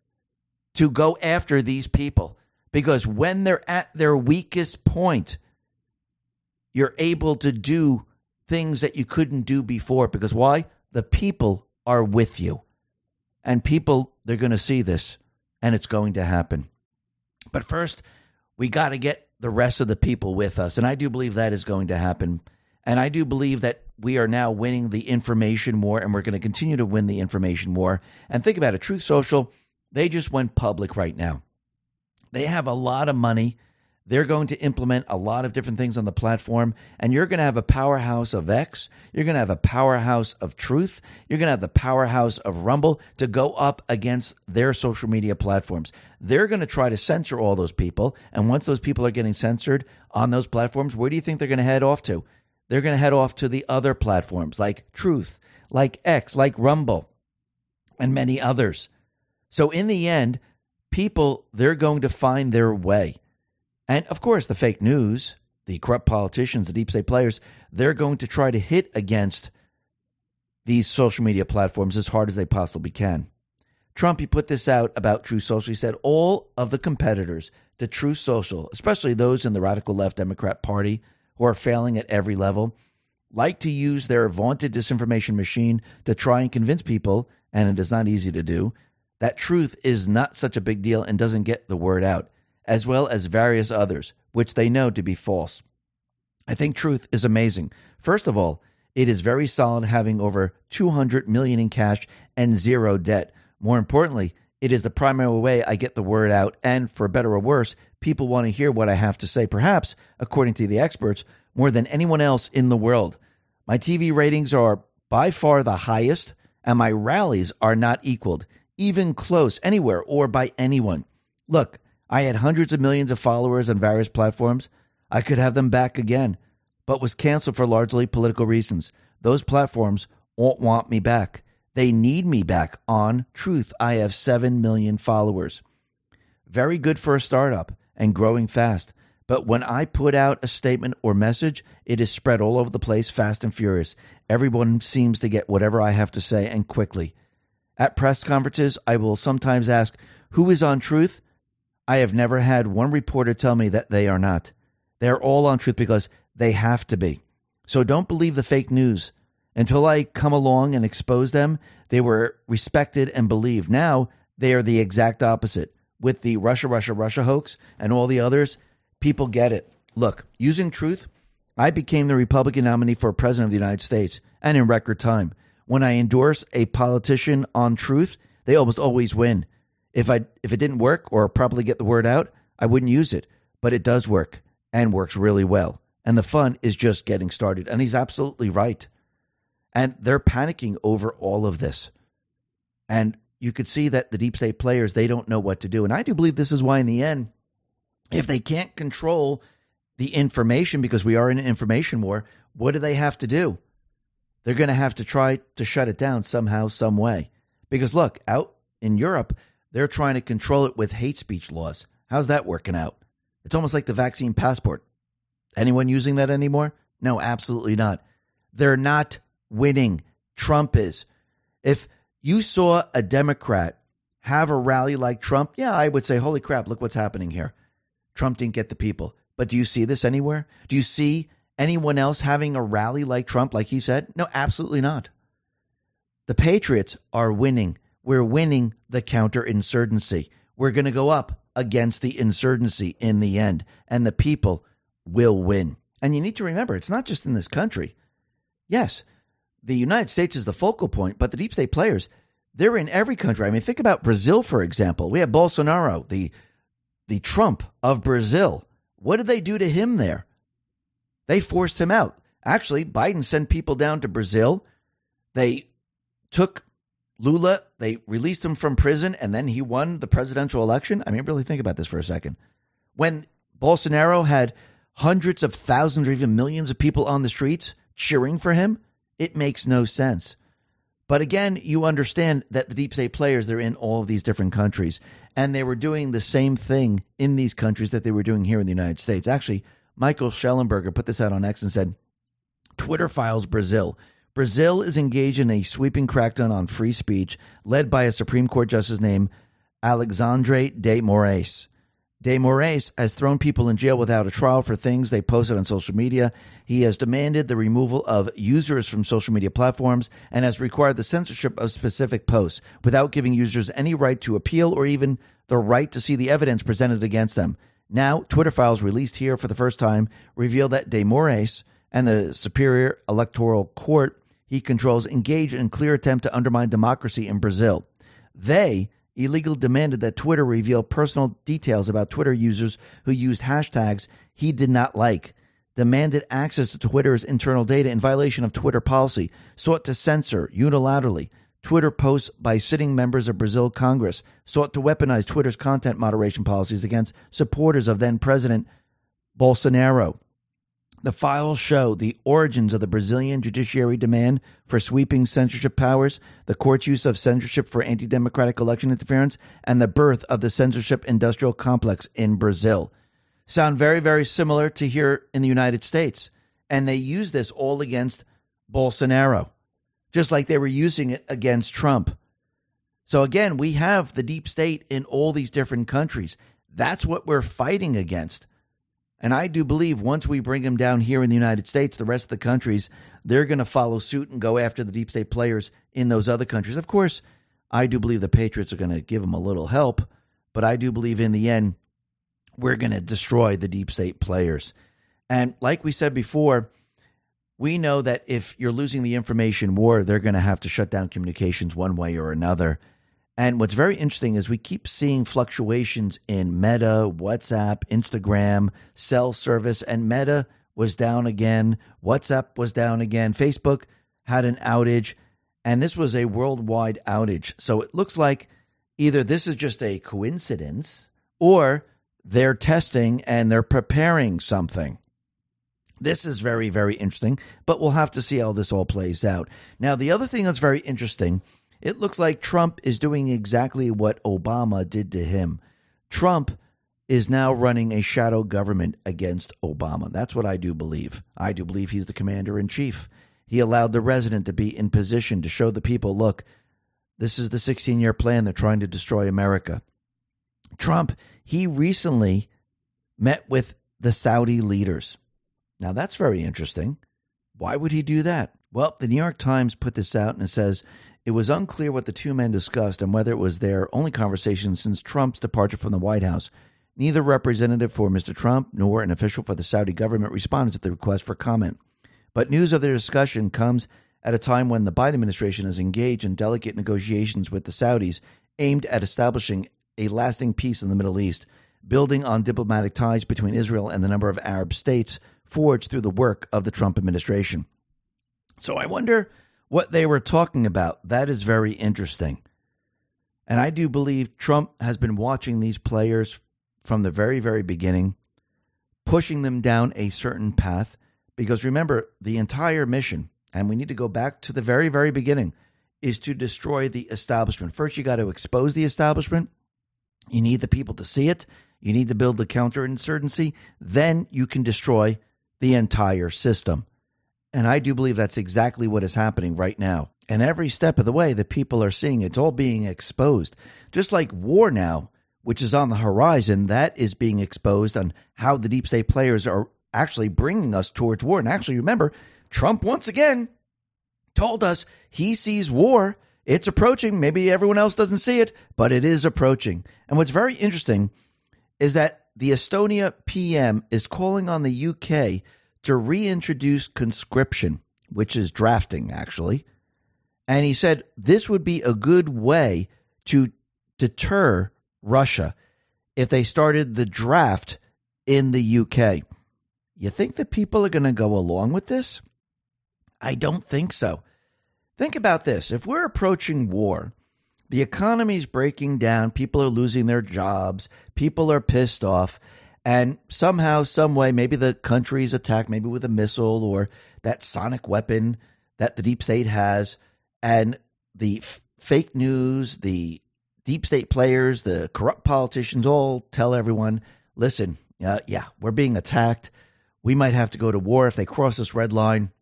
to go after these people. Because when they're at their weakest point, you're able to do things that you couldn't do before. Because why? The people are with you. And people, they're going to see this, and it's going to happen. But first, we got to get the rest of the people with us. And I do believe that is going to happen. And I do believe that we are now winning the information war, and we're going to continue to win the information war. And think about it. Truth Social, they just went public right now. They have a lot of money. They're going to implement a lot of different things on the platform, and you're going to have a powerhouse of X. You're going to have a powerhouse of Truth. You're going to have the powerhouse of Rumble to go up against their social media platforms. They're going to try to censor all those people, and once those people are getting censored on those platforms, where do you think they're going to head off to? They're going to head off to the other platforms like Truth, like X, like Rumble, and many others. So in the end, people, they're going to find their way. And, of course, the fake news, the corrupt politicians, the deep state players, they're going to try to hit against these social media platforms as hard as they possibly can. Trump, he put this out about Truth Social. He said all of the competitors to Truth Social, especially those in the radical left Democrat Party who are failing at every level, like to use their vaunted disinformation machine to try and convince people, and it is not easy to do, that truth is not such a big deal and doesn't get the word out, as well as various others, which they know to be false. I think Truth is amazing. First of all, it is very solid, having over $200 million in cash and zero debt. More importantly, it is the primary way I get the word out, and for better or worse, people want to hear what I have to say, perhaps, according to the experts, more than anyone else in the world. My TV ratings are by far the highest, and my rallies are not equaled, even close, anywhere or by anyone. Look, I had hundreds of millions of followers on various platforms. I could have them back again, but was canceled for largely political reasons. Those platforms won't want me back. They need me back on Truth. I have 7 million followers. Very good for a startup and growing fast. But when I put out a statement or message, it is spread all over the place, fast and furious. Everyone seems to get whatever I have to say, and quickly. At press conferences, I will sometimes ask, who is on Truth? I have never had one reporter tell me that they are not. They're all on Truth because they have to be. So don't believe the fake news. Until I come along and expose them, they were respected and believed. Now, they are the exact opposite. With the Russia hoax and all the others, people get it. Look, using Truth, I became the Republican nominee for president of the United States, and in record time. When I endorse a politician on Truth, they almost always win. If it didn't work or properly get the word out, I wouldn't use it. But it does work, and works really well. And the fun is just getting started. And he's absolutely right. And they're panicking over all of this. And you could see that the deep state players, they don't know what to do. And I do believe this is why, in the end, if they can't control the information, because we are in an information war, what do they have to do? They're going to have to try to shut it down somehow, some way. Because look, out in Europe, they're trying to control it with hate speech laws. How's that working out? It's almost like the vaccine passport. Anyone using that anymore? No, absolutely not. They're not winning. Trump is. If you saw a Democrat have a rally like Trump, yeah, I would say, holy crap, look what's happening here. Trump didn't get the people. But do you see this anywhere? Do you see anyone else having a rally like Trump, like he said? No, absolutely not. The Patriots are winning. We're winning the counterinsurgency. We're going to go up against the insurgency in the end, and the people will win. And you need to remember, it's not just in this country. Yes, the United States is the focal point, but the deep state players, they're in every country. I mean, think about Brazil, for example. We have Bolsonaro, the Trump of Brazil. What did they do to him there? They forced him out. Actually, Biden sent people down to Brazil. They took Lula, they released him from prison, and then he won the presidential election. I mean, really think about this for a second. When Bolsonaro had hundreds of thousands or even millions of people on the streets cheering for him, it makes no sense. But again, you understand that the deep state players, they're in all of these different countries, and they were doing the same thing in these countries that they were doing here in the United States. Actually, Michael Schellenberger put this out on X and said, Twitter files Brazil. Brazil is engaged in a sweeping crackdown on free speech led by a Supreme Court justice named Alexandre de Moraes. De Moraes has thrown people in jail without a trial for things they posted on social media. He has demanded the removal of users from social media platforms and has required the censorship of specific posts without giving users any right to appeal or even the right to see the evidence presented against them. Now, Twitter files released here for the first time reveal that De Moraes and the Superior Electoral Court he controls engaged in a clear attempt to undermine democracy in Brazil. They illegally demanded that Twitter reveal personal details about Twitter users who used hashtags he did not like, demanded access to Twitter's internal data in violation of Twitter policy, sought to censor unilaterally Twitter posts by sitting members of Brazil Congress, sought to weaponize Twitter's content moderation policies against supporters of then-President Bolsonaro. The files show the origins of the Brazilian judiciary demand for sweeping censorship powers, the court's use of censorship for anti-democratic election interference, and the birth of the censorship industrial complex in Brazil. Sound very, very similar to here in the United States. And they use this all against Bolsonaro, just like they were using it against Trump. So again, we have the deep state in all these different countries. That's what we're fighting against. And I do believe once we bring them down here in the United States, the rest of the countries, they're going to follow suit and go after the deep state players in those other countries. Of course, I do believe the Patriots are going to give them a little help, but I do believe in the end, we're going to destroy the deep state players. And like we said before, we know that if you're losing the information war, they're going to have to shut down communications one way or another. And what's very interesting is we keep seeing fluctuations in Meta, WhatsApp, Instagram, cell service, and Meta was down again. WhatsApp was down again. Facebook had an outage, and this was a worldwide outage. So it looks like either this is just a coincidence or they're testing and they're preparing something. This is very, very interesting, but we'll have to see how this all plays out. Now, the other thing that's very interesting, it looks like Trump is doing exactly what Obama did to him. Trump is now running a shadow government against Obama. That's what I do believe. I do believe he's the commander-in-chief. He allowed the president to be in position to show the people, look, this is the 16-year plan. They're trying to destroy America. Trump, he recently met with the Saudi leaders. Now, that's very interesting. Why would he do that? Well, the New York Times put this out, and it says, it was unclear what the two men discussed and whether it was their only conversation since Trump's departure from the White House. Neither representative for Mr. Trump nor an official for the Saudi government responded to the request for comment. But news of their discussion comes at a time when the Biden administration is engaged in delicate negotiations with the Saudis aimed at establishing a lasting peace in the Middle East, building on diplomatic ties between Israel and the number of Arab states forged through the work of the Trump administration. So I wonder what they were talking about. That is very interesting. And I do believe Trump has been watching these players from the very, very beginning, pushing them down a certain path. Because remember, the entire mission, and we need to go back to the very, very beginning, is to destroy the establishment. First, you got to expose the establishment. You need the people to see it. You need to build the counterinsurgency. Then you can destroy the entire system. And I do believe that's exactly what is happening right now. And every step of the way, the people are seeing it's all being exposed. Just like war now, which is on the horizon, that is being exposed on how the deep state players are actually bringing us towards war. And actually, remember, Trump once again told us he sees war. It's approaching. Maybe everyone else doesn't see it, but it is approaching. And what's very interesting is that the Estonia PM is calling on the UK to reintroduce conscription, which is drafting, actually. And he said this would be a good way to deter Russia if they started the draft in the UK. You think that people are going to go along with this? I don't think so. Think about this. If we're approaching war, the economy's breaking down, people are losing their jobs, people are pissed off, and somehow, some way, maybe the country's attacked, maybe with a missile or that sonic weapon that the deep state has, and the fake news, the deep state players, the corrupt politicians all tell everyone, listen, we're being attacked. we might have to go to war. If they cross this red line,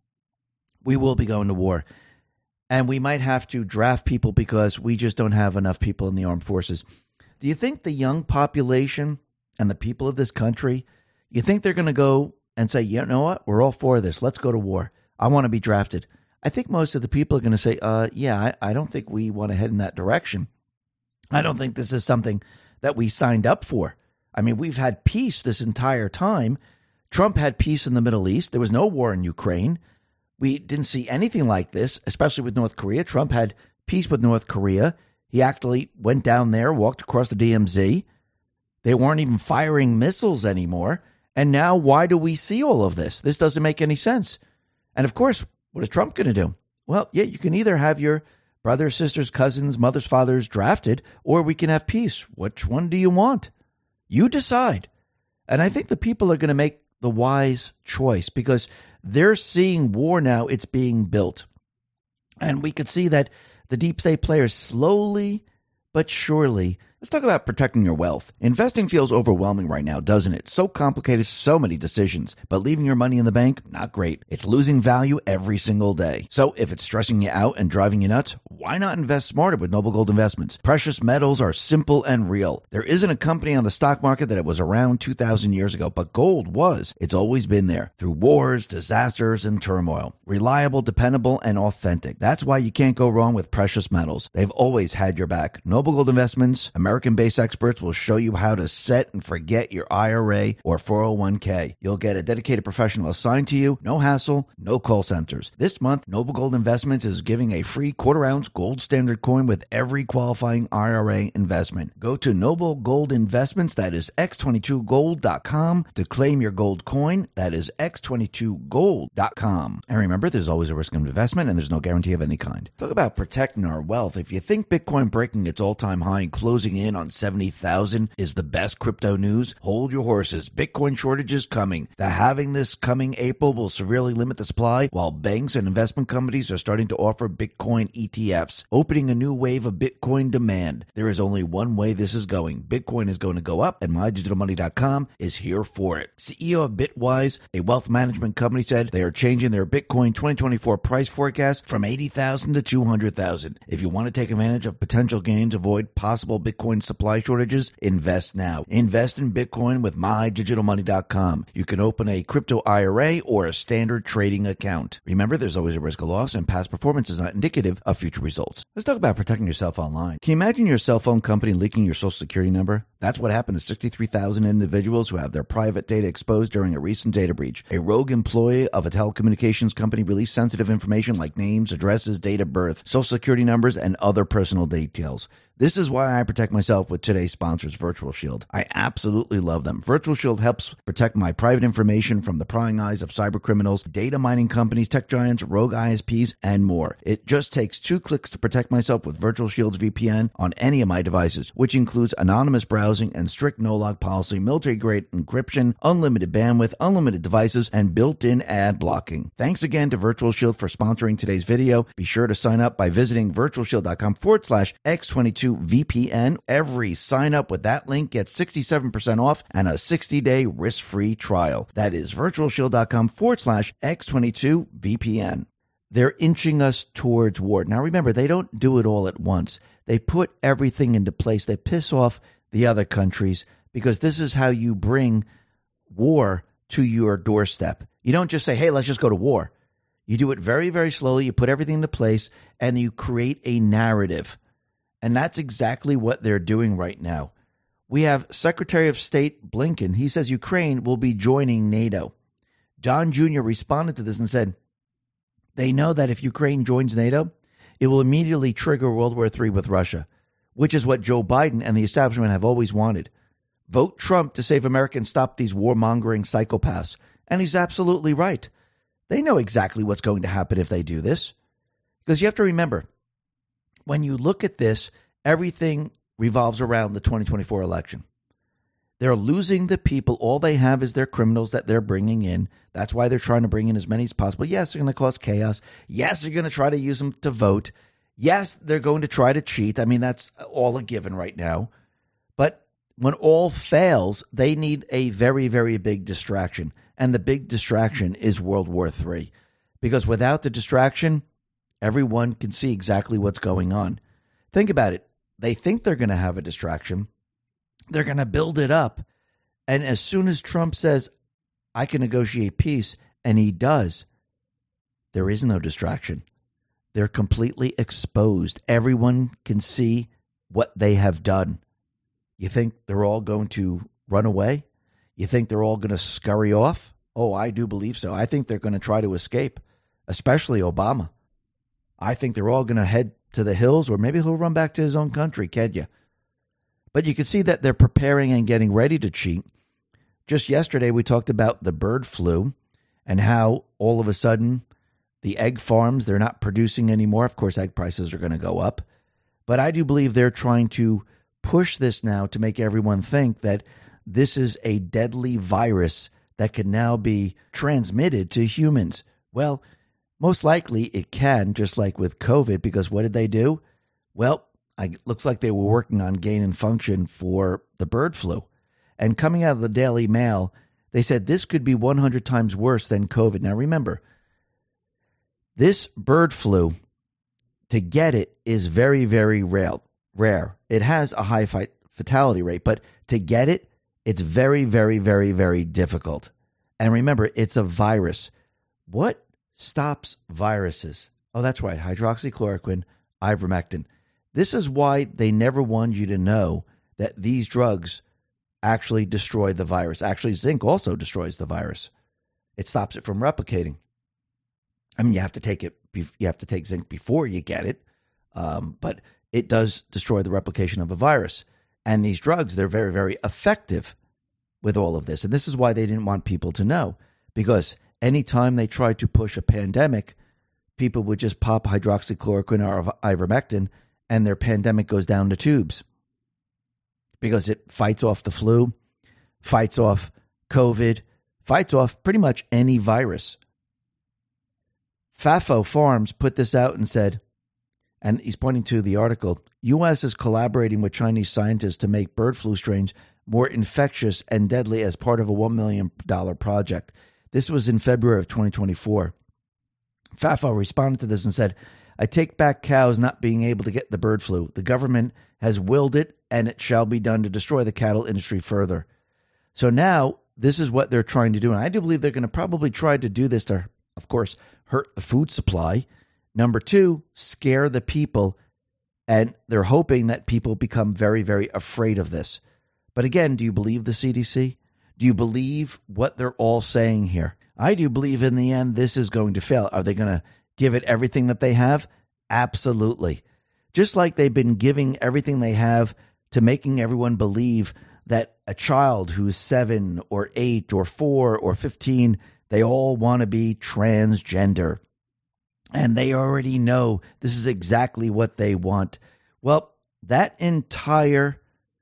we will be going to war. And we might have to draft people because we just don't have enough people in the armed forces. Do you think the young population and the people of this country, you think they're going to go and say, you know what, we're all for this. Let's go to war. I want to be drafted. I think most of the people are going to say, I don't think we want to head in that direction. I don't think this is something that we signed up for. I mean, we've had peace this entire time. Trump had peace in the Middle East. There was no war in Ukraine. We didn't see anything like this, especially with North Korea. Trump had peace with North Korea. He actually went down there, walked across the DMZ. They weren't even firing missiles anymore. And now why do we see all of this? This doesn't make any sense. And of course, what is Trump going to do? Well, yeah, you can either have your brothers, sisters, cousins, mothers, fathers drafted, or we can have peace. Which one do you want? You decide. And I think the people are going to make the wise choice because they're seeing war now. It's being built. And we could see that the deep state players slowly but surely. Let's talk about protecting your wealth. Investing feels overwhelming right now, doesn't it? So complicated, so many decisions. But leaving your money in the bank, not great. It's losing value every single day. So if it's stressing you out and driving you nuts, why not invest smarter with Noble Gold Investments? Precious metals are simple and real. There isn't a company on the stock market that was around 2,000 years ago, but gold was. It's always been there through wars, disasters, and turmoil. Reliable, dependable, and authentic. That's why you can't go wrong with precious metals. They've always had your back. Noble Gold Investments, American-based experts will show you how to set and forget your IRA or 401k. You'll get a dedicated professional assigned to you, no hassle, no call centers. This month, Noble Gold Investments is giving a free quarter-ounce gold standard coin with every qualifying IRA investment. Go to Noble Gold Investments, that is x22gold.com, to claim your gold coin. That is x22gold.com. And remember, there's always a risk of investment and there's no guarantee of any kind. Talk about protecting our wealth. If you think Bitcoin breaking its all-time high and closing in on 70,000 is the best crypto news, hold your horses. Bitcoin shortage is coming. The halving this coming April will severely limit the supply, while banks and investment companies are starting to offer Bitcoin ETFs, opening a new wave of Bitcoin demand. There is only one way this is going. Bitcoin is going to go up, and MyDigitalMoney.com is here for it. CEO of Bitwise, a wealth management company, said they are changing their Bitcoin 2024 price forecast from 80,000 to 200,000. If you want to take advantage of potential gains, avoid possible Bitcoin supply shortages, invest now. Invest in Bitcoin with MyDigitalMoney.com. You can open a crypto IRA or a standard trading account. Remember, there's always a risk of loss, and past performance is not indicative of future results. Let's talk about protecting yourself online. Can you imagine your cell phone company leaking your social security number? That's what happened to 63,000 individuals who have their private data exposed during a recent data breach. A rogue employee of a telecommunications company released sensitive information like names, addresses, date of birth, social security numbers, and other personal details. This is why I protect myself with today's sponsors, Virtual Shield. I absolutely love them. Virtual Shield helps protect my private information from the prying eyes of cyber criminals, data mining companies, tech giants, rogue ISPs, and more. It just takes 2 clicks to protect myself with Virtual Shield's VPN on any of my devices, which includes anonymous browsing and strict no-log policy, military-grade encryption, unlimited bandwidth, unlimited devices, and built-in ad blocking. Thanks again to Virtual Shield for sponsoring today's video. Be sure to sign up by visiting virtualshield.com/x22VPN. Every sign up with that link gets 67% off and a 60-day risk-free trial. That is virtualshield.com/x22VPN. They're inching us towards war. Now remember, they don't do it all at once. They put everything into place. They piss off the other countries because this is how you bring war to your doorstep. You don't just say, hey, let's just go to war. You do it very, very slowly. You put everything into place and you create a narrative. And that's exactly what they're doing right now. We have Secretary of State Blinken. He says Ukraine will be joining NATO. John Jr. responded to this and said, they know that if Ukraine joins NATO, it will immediately trigger World War III with Russia, which is what Joe Biden and the establishment have always wanted. Vote Trump to save America and stop these warmongering psychopaths. And he's absolutely right. They know exactly what's going to happen if they do this. Because you have to remember, when you look at this, everything revolves around the 2024 election. They're losing the people. All they have is their criminals that they're bringing in. That's why they're trying to bring in as many as possible. Yes, they're going to cause chaos. Yes, they're going to try to use them to vote. Yes, they're going to try to cheat. I mean, that's all a given right now. But when all fails, they need a very, very big distraction. And the big distraction is World War III. Because without the distraction, everyone can see exactly what's going on. Think about it. They think they're going to have a distraction. They're going to build it up. And as soon as Trump says, I can negotiate peace, and he does, there is no distraction. They're completely exposed. Everyone can see what they have done. You think they're all going to run away? You think they're all going to scurry off? Oh, I do believe so. I think they're going to try to escape, especially Obama. I think they're all going to head to the hills, or maybe he'll run back to his own country, Kenya. But you can see that they're preparing and getting ready to cheat. Just yesterday, we talked about the bird flu and how all of a sudden the egg farms, they're not producing anymore. Of course, egg prices are going to go up. But I do believe they're trying to push this now to make everyone think that this is a deadly virus that can now be transmitted to humans. Well, most likely it can, just like with COVID, because what did they do? Well, it looks like they were working on gain and function for the bird flu. And coming out of the Daily Mail, they said this could be 100 times worse than COVID. Now, remember, this bird flu, to get it is very, very rare. It has a high fatality rate, but to get it, it's very, very, very, very difficult. And remember, it's a virus. What stops viruses? Oh, that's right, hydroxychloroquine, ivermectin. This is why they never want you to know that these drugs actually destroy the virus. Actually, zinc also destroys the virus. It stops it from replicating. I mean, you have to take zinc before you get it, but it does destroy the replication of a virus. And these drugs, they're very, very effective with all of this. And this is why they didn't want people to know, because anytime they tried to push a pandemic, people would just pop hydroxychloroquine or ivermectin, and their pandemic goes down the tubes. Because it fights off the flu, fights off COVID, fights off pretty much any virus. FAFO Farms put this out and said, and he's pointing to the article, U.S. is collaborating with Chinese scientists to make bird flu strains more infectious and deadly as part of a $1 million project. This was in February of 2024. FAFO responded to this and said, I take back cows not being able to get the bird flu. The government has willed it, and it shall be done to destroy the cattle industry further. So now this is what they're trying to do. And I do believe they're going to probably try to do this to, of course, hurt the food supply. Number two, scare the people. And they're hoping that people become very, very afraid of this. But again, do you believe the CDC? Do you believe what they're all saying here? I do believe in the end this is going to fail. Are they going to give it everything that they have? Absolutely. Just like they've been giving everything they have to making everyone believe that a child who's 7 or 8 or 4 or 15, they all want to be transgender. And they already know this is exactly what they want. Well, that entire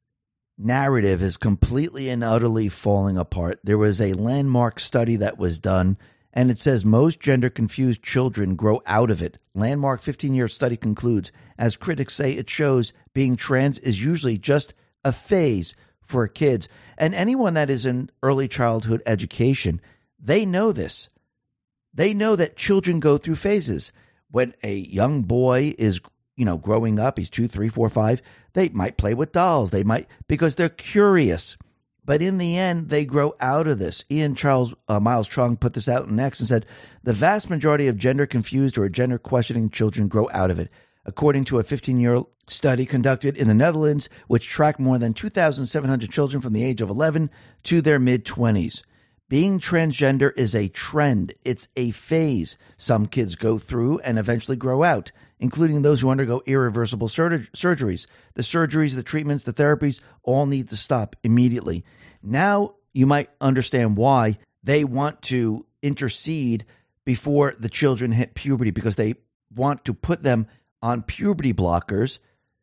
narrative is completely and utterly falling apart. There was a landmark study that was done, and it says most gender-confused children grow out of it. Landmark 15-year study concludes, as critics say, it shows being trans is usually just a phase for kids. And anyone that is in early childhood education, they know this. They know that children go through phases. When a young boy is, growing up, he's 2, 3, 4, 5, they might play with dolls. They might, because they're curious. But in the end, they grow out of this. Miles Chung put this out in X and said, the vast majority of gender-confused or gender-questioning children grow out of it. According to a 15-year study conducted in the Netherlands, which tracked more than 2,700 children from the age of 11 to their mid-20s. Being transgender is a trend. It's a phase. Some kids go through and eventually grow out, including those who undergo irreversible surgeries. The surgeries, the treatments, the therapies all need to stop immediately. Now you might understand why they want to intercede before the children hit puberty, because they want to put them on puberty blockers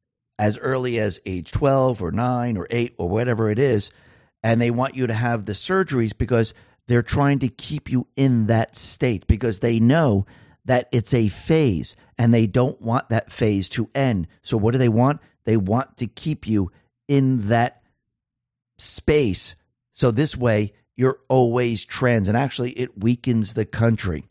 as early as age 12 or 9 or 8 or whatever it is. And they want you to have the surgeries because they're trying to keep you in that state, because they know that it's a phase and they don't want that phase to end. So what do they want? They want to keep you in that space. So this way, you're always trans. And actually, it weakens the country.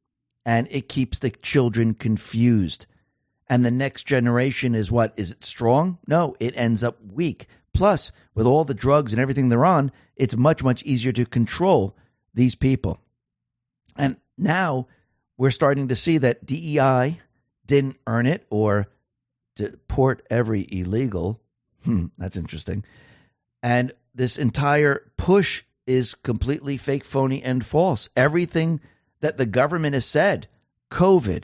And it keeps the children confused. And the next generation is what? Is it strong? No, it ends up weak. Plus, with all the drugs and everything they're on, it's much, much easier to control these people. And now we're starting to see that DEI didn't earn it or deport every illegal. That's interesting. And this entire push is completely fake, phony, and false. Everything that the government has said, COVID,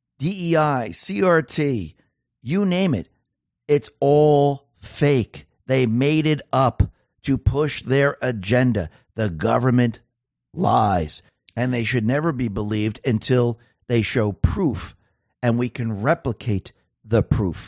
DEI, CRT, you name it, it's all fake. They made it up to push their agenda. The government lies, and they should never be believed until they show proof, and we can replicate the proof.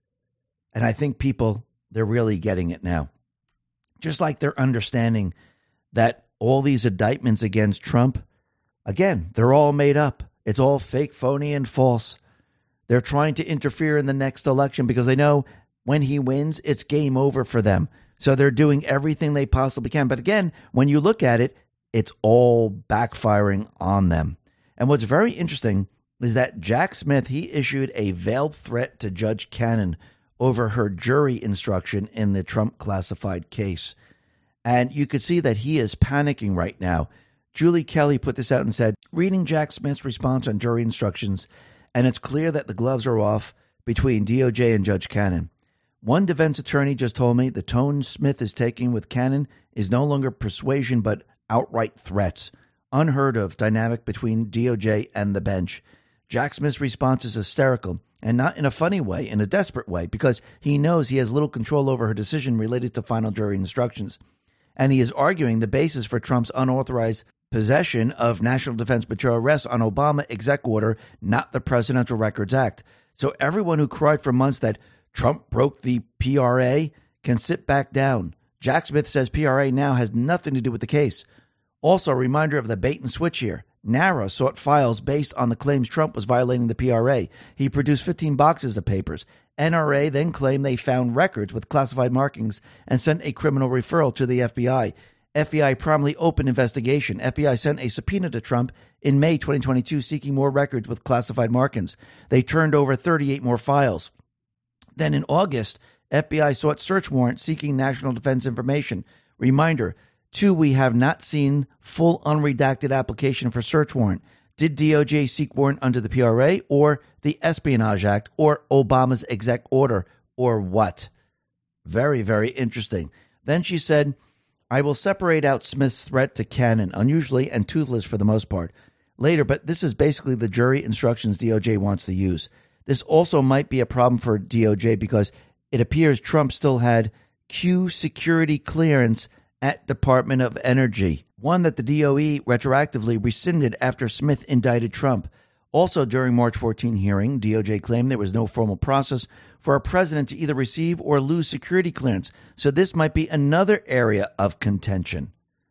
And I think people, they're really getting it now. Just like they're understanding that all these indictments against Trump, again, they're all made up. It's all fake, phony, and false. They're trying to interfere in the next election because they know when he wins, it's game over for them. So they're doing everything they possibly can. But again, when you look at it, it's all backfiring on them. And what's very interesting is that Jack Smith, he issued a veiled threat to Judge Cannon over her jury instruction in the Trump classified case. And you could see that he is panicking right now. Julie Kelly put this out and said, reading Jack Smith's response on jury instructions, and it's clear that the gloves are off between DOJ and Judge Cannon. One defense attorney just told me the tone Smith is taking with Cannon is no longer persuasion, but outright threats. Unheard of dynamic between DOJ and the bench. Jack Smith's response is hysterical, and not in a funny way, in a desperate way, because he knows he has little control over her decision related to final jury instructions. And he is arguing the basis for Trump's unauthorized possession of National Defense Material rests on Obama exec order, not the Presidential Records Act. So everyone who cried for months that Trump broke the PRA can sit back down. Jack Smith says PRA now has nothing to do with the case. Also, a reminder of the bait and switch here. NARA sought files based on the claims Trump was violating the PRA. He produced 15 boxes of papers. NRA then claimed they found records with classified markings and sent a criminal referral to the FBI. FBI promptly opened investigation. FBI sent a subpoena to Trump in May 2022 seeking more records with classified markings. They turned over 38 more files. Then in August, FBI sought search warrant seeking national defense information. Reminder, 2, we have not seen full unredacted application for search warrant. Did DOJ seek warrant under the PRA or the Espionage Act or Obama's exec order or what? Very, very interesting. Then she said, I will separate out Smith's threat to Cannon, unusually and toothless for the most part, later, but this is basically the jury instructions DOJ wants to use. This also might be a problem for DOJ because it appears Trump still had Q security clearance at Department of Energy, one that the DOE retroactively rescinded after Smith indicted Trump. Also, during March 14 hearing, DOJ claimed there was no formal process for a president to either receive or lose security clearance. So this might be another area of contention.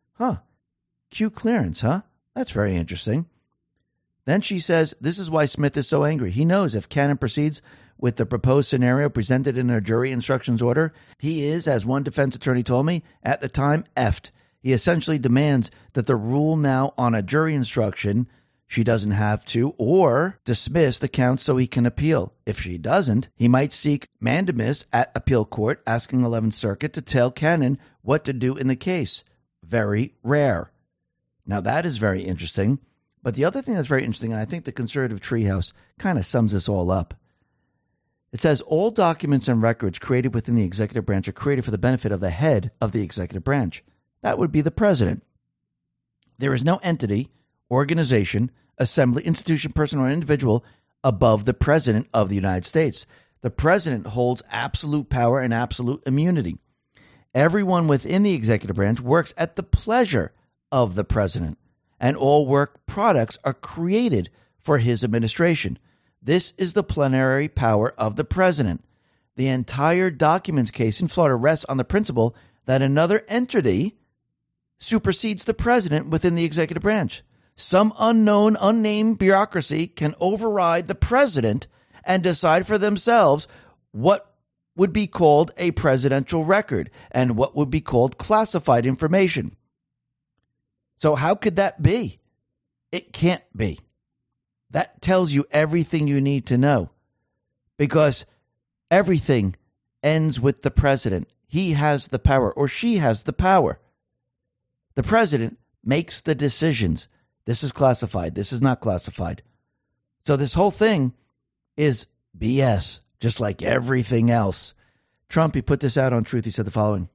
Q clearance, That's very interesting. Then she says, this is why Smith is so angry. He knows if Cannon proceeds with the proposed scenario presented in her jury instructions order, he is, as one defense attorney told me, at the time, effed. He essentially demands that the rule now on a jury instruction she doesn't have to, or dismiss the count so he can appeal. If she doesn't, he might seek mandamus at appeal court, asking 11th Circuit to tell Cannon what to do in the case. Very rare. Now that is very interesting. But the other thing that's very interesting, and I think the conservative treehouse kind of sums this all up. It says all documents and records created within the executive branch are created for the benefit of the head of the executive branch. That would be the president. There is no entity, organization, assembly, institution, person, or individual above the president of the United States. The president holds absolute power and absolute immunity. Everyone within the executive branch works at the pleasure of the president, and all work products are created for his administration. This is the plenary power of the president. The entire documents case in Florida rests on the principle that another entity supersedes the president within the executive branch. Some unknown, unnamed bureaucracy can override the president and decide for themselves what would be called a presidential record and what would be called classified information. So how could that be? It can't be. That tells you everything you need to know, because everything ends with the president. He has the power, or she has the power. The president makes the decisions. This is classified. This is not classified. So this whole thing is BS, just like everything else. Trump, he put this out on Truth. He said the following: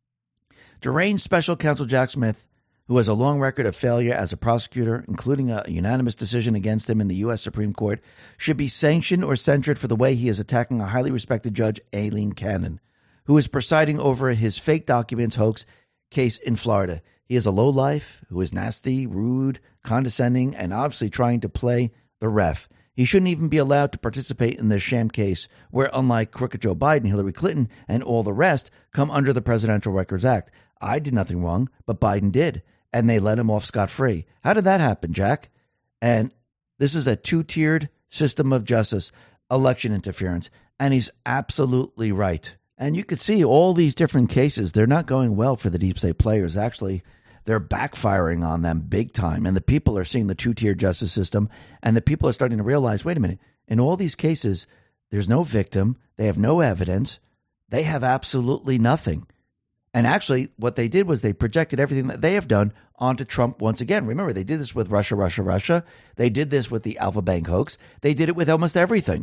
deranged special counsel Jack Smith, who has a long record of failure as a prosecutor, including a unanimous decision against him in the U.S. Supreme Court, should be sanctioned or censured for the way he is attacking a highly respected judge, Aileen Cannon, who is presiding over his fake documents hoax case in Florida. He is a lowlife who is nasty, rude, condescending, and obviously trying to play the ref. He shouldn't even be allowed to participate in this sham case where, unlike crooked Joe Biden, Hillary Clinton, and all the rest, come under the Presidential Records Act. I did nothing wrong, but Biden did, and they let him off scot-free. How did that happen, Jack? And this is a two-tiered system of justice, election interference, and he's absolutely right. And you could see all these different cases, they're not going well for the deep state players. Actually, they're backfiring on them big time. And the people are seeing the two-tier justice system, and the people are starting to realize, wait a minute, in all these cases, there's no victim. They have no evidence. They have absolutely nothing. And actually, what they did was they projected everything that they have done onto Trump once again. Remember, they did this with Russia. They did this with the Alpha Bank hoax. They did it with almost everything.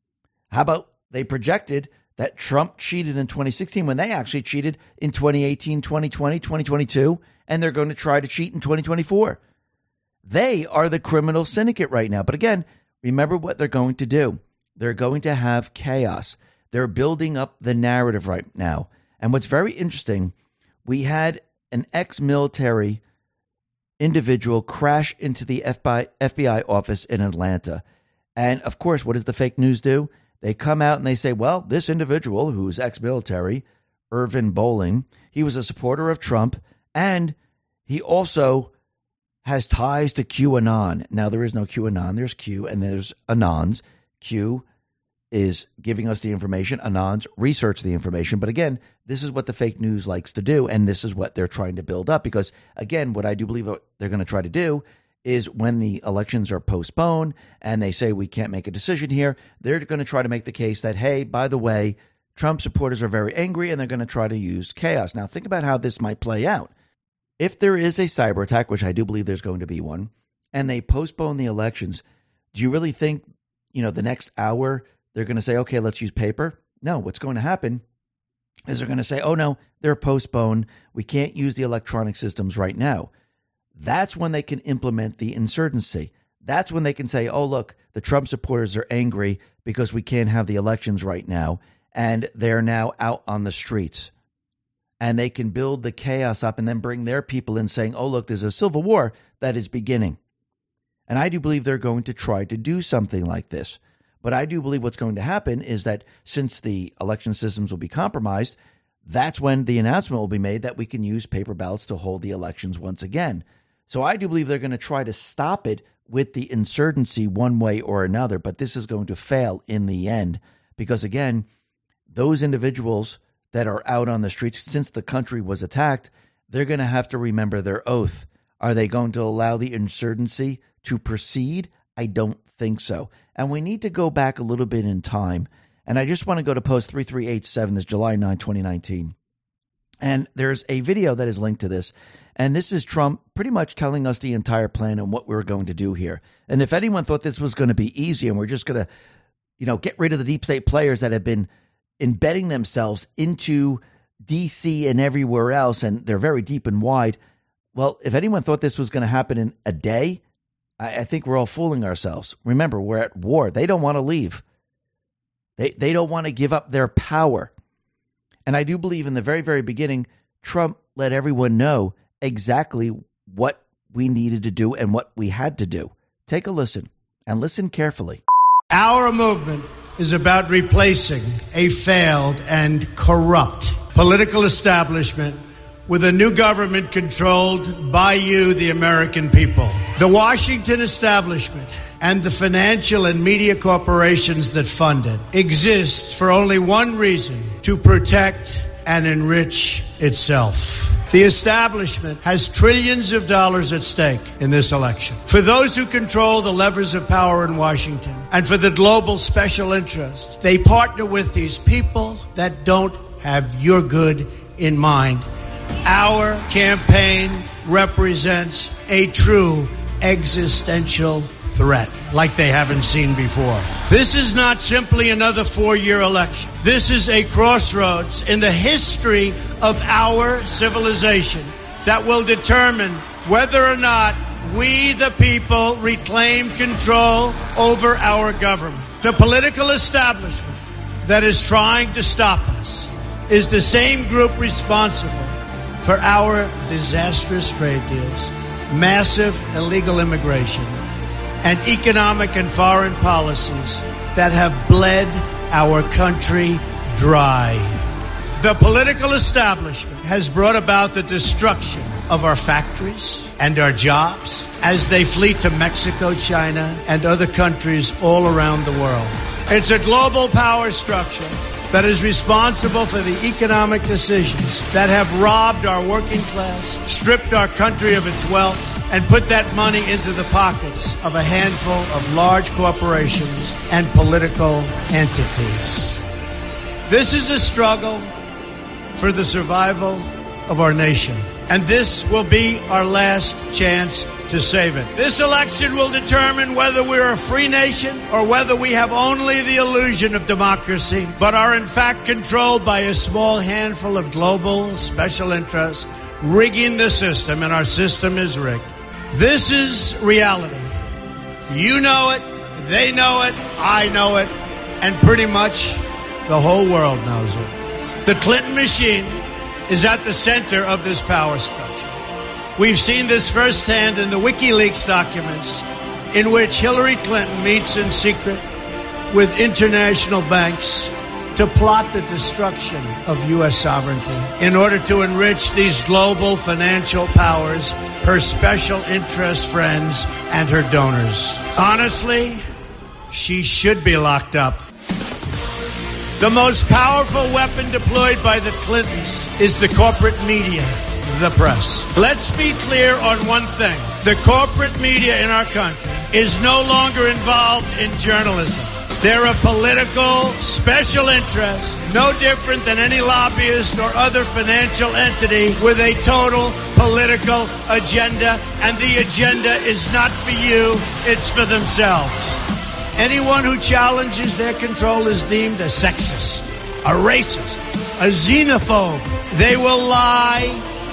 How about they projected that Trump cheated in 2016 when they actually cheated in 2018, 2020, 2022, and they're going to try to cheat in 2024. They are the criminal syndicate right now. But again, remember what they're going to do. They're going to have chaos. They're building up the narrative right now. And what's very interesting, we had an ex-military individual crash into the FBI office in Atlanta. And of course, what does the fake news do? They come out and they say, well, this individual who's ex-military, Irvin Bolling, he was a supporter of Trump, and he also has ties to QAnon. Now, there is no QAnon. There's Q and there's Anons. Q is giving us the information. Anons research the information. But again, this is what the fake news likes to do, and this is what they're trying to build up. Because, again, what I do believe they're going to try to do is when the elections are postponed and they say we can't make a decision here, they're going to try to make the case that, hey, by the way, Trump supporters are very angry and they're going to try to use chaos. Now, think about how this might play out. If there is a cyber attack, which I do believe there's going to be one, and they postpone the elections, do you really think, the next hour they're going to say, okay, let's use paper? No, what's going to happen is they're going to say, oh, no, they're postponed. We can't use the electronic systems right now. That's when they can implement the insurgency. That's when they can say, oh, look, the Trump supporters are angry because we can't have the elections right now, and they're now out on the streets. And they can build the chaos up and then bring their people in saying, oh, look, there's a civil war that is beginning. And I do believe they're going to try to do something like this. But I do believe what's going to happen is that since the election systems will be compromised, that's when the announcement will be made that we can use paper ballots to hold the elections once again. So I do believe they're going to try to stop it with the insurgency one way or another. But this is going to fail in the end because, again, those individuals that are out on the streets since the country was attacked, they're going to have to remember their oath. Are they going to allow the insurgency to proceed? I don't think so. And we need to go back a little bit in time. And I just want to go to post 3387, this July 9, 2019. And there's a video that is linked to this. And this is Trump pretty much telling us the entire plan and what we're going to do here. And if anyone thought this was going to be easy and we're just going to, get rid of the deep state players that have been embedding themselves into DC and everywhere else, and they're very deep and wide. Well, if anyone thought this was going to happen in a day, I think we're all fooling ourselves. Remember, we're at war. They don't want to leave. They don't want to give up their power. And I do believe in the very, very beginning, Trump let everyone know exactly what we needed to do and what we had to do. Take a listen and listen carefully. Our movement is about replacing a failed and corrupt political establishment with a new government controlled by you, the American people. The Washington establishment and the financial and media corporations that fund it exist for only one reason: to protect and enrich itself. The establishment has trillions of dollars at stake in this election. For those who control the levers of power in Washington and for the global special interests, they partner with these people that don't have your good in mind. Our campaign represents a true existential threat like they haven't seen before. This is not simply another 4-year election. This is a crossroads in the history of our civilization that will determine whether or not we, the people, reclaim control over our government. The political establishment that is trying to stop us is the same group responsible for our disastrous trade deals, massive illegal immigration, and economic and foreign policies that have bled our country dry. The political establishment has brought about the destruction of our factories and our jobs as they flee to Mexico, China, and other countries all around the world. It's a global power structure that is responsible for the economic decisions that have robbed our working class, stripped our country of its wealth, and put that money into the pockets of a handful of large corporations and political entities. This is a struggle for the survival of our nation, and this will be our last chance to save it. This election will determine whether we're a free nation or whether we have only the illusion of democracy, but are in fact controlled by a small handful of global special interests rigging the system, and our system is rigged. This is reality. You know it, they know it, I know it, and pretty much the whole world knows it. The Clinton machine is at the center of this power structure. We've seen this firsthand in the WikiLeaks documents, in which Hillary Clinton meets in secret with international banks to plot the destruction of U.S. sovereignty in order to enrich these global financial powers, her special interest friends, and her donors. Honestly, she should be locked up. The most powerful weapon deployed by the Clintons is the corporate media, the press. Let's be clear on one thing. The corporate media in our country is no longer involved in journalism. They're a political special interest, no different than any lobbyist or other financial entity with a total political agenda, and the agenda is not for you, it's for themselves. Anyone who challenges their control is deemed a sexist, a racist, a xenophobe. They will lie,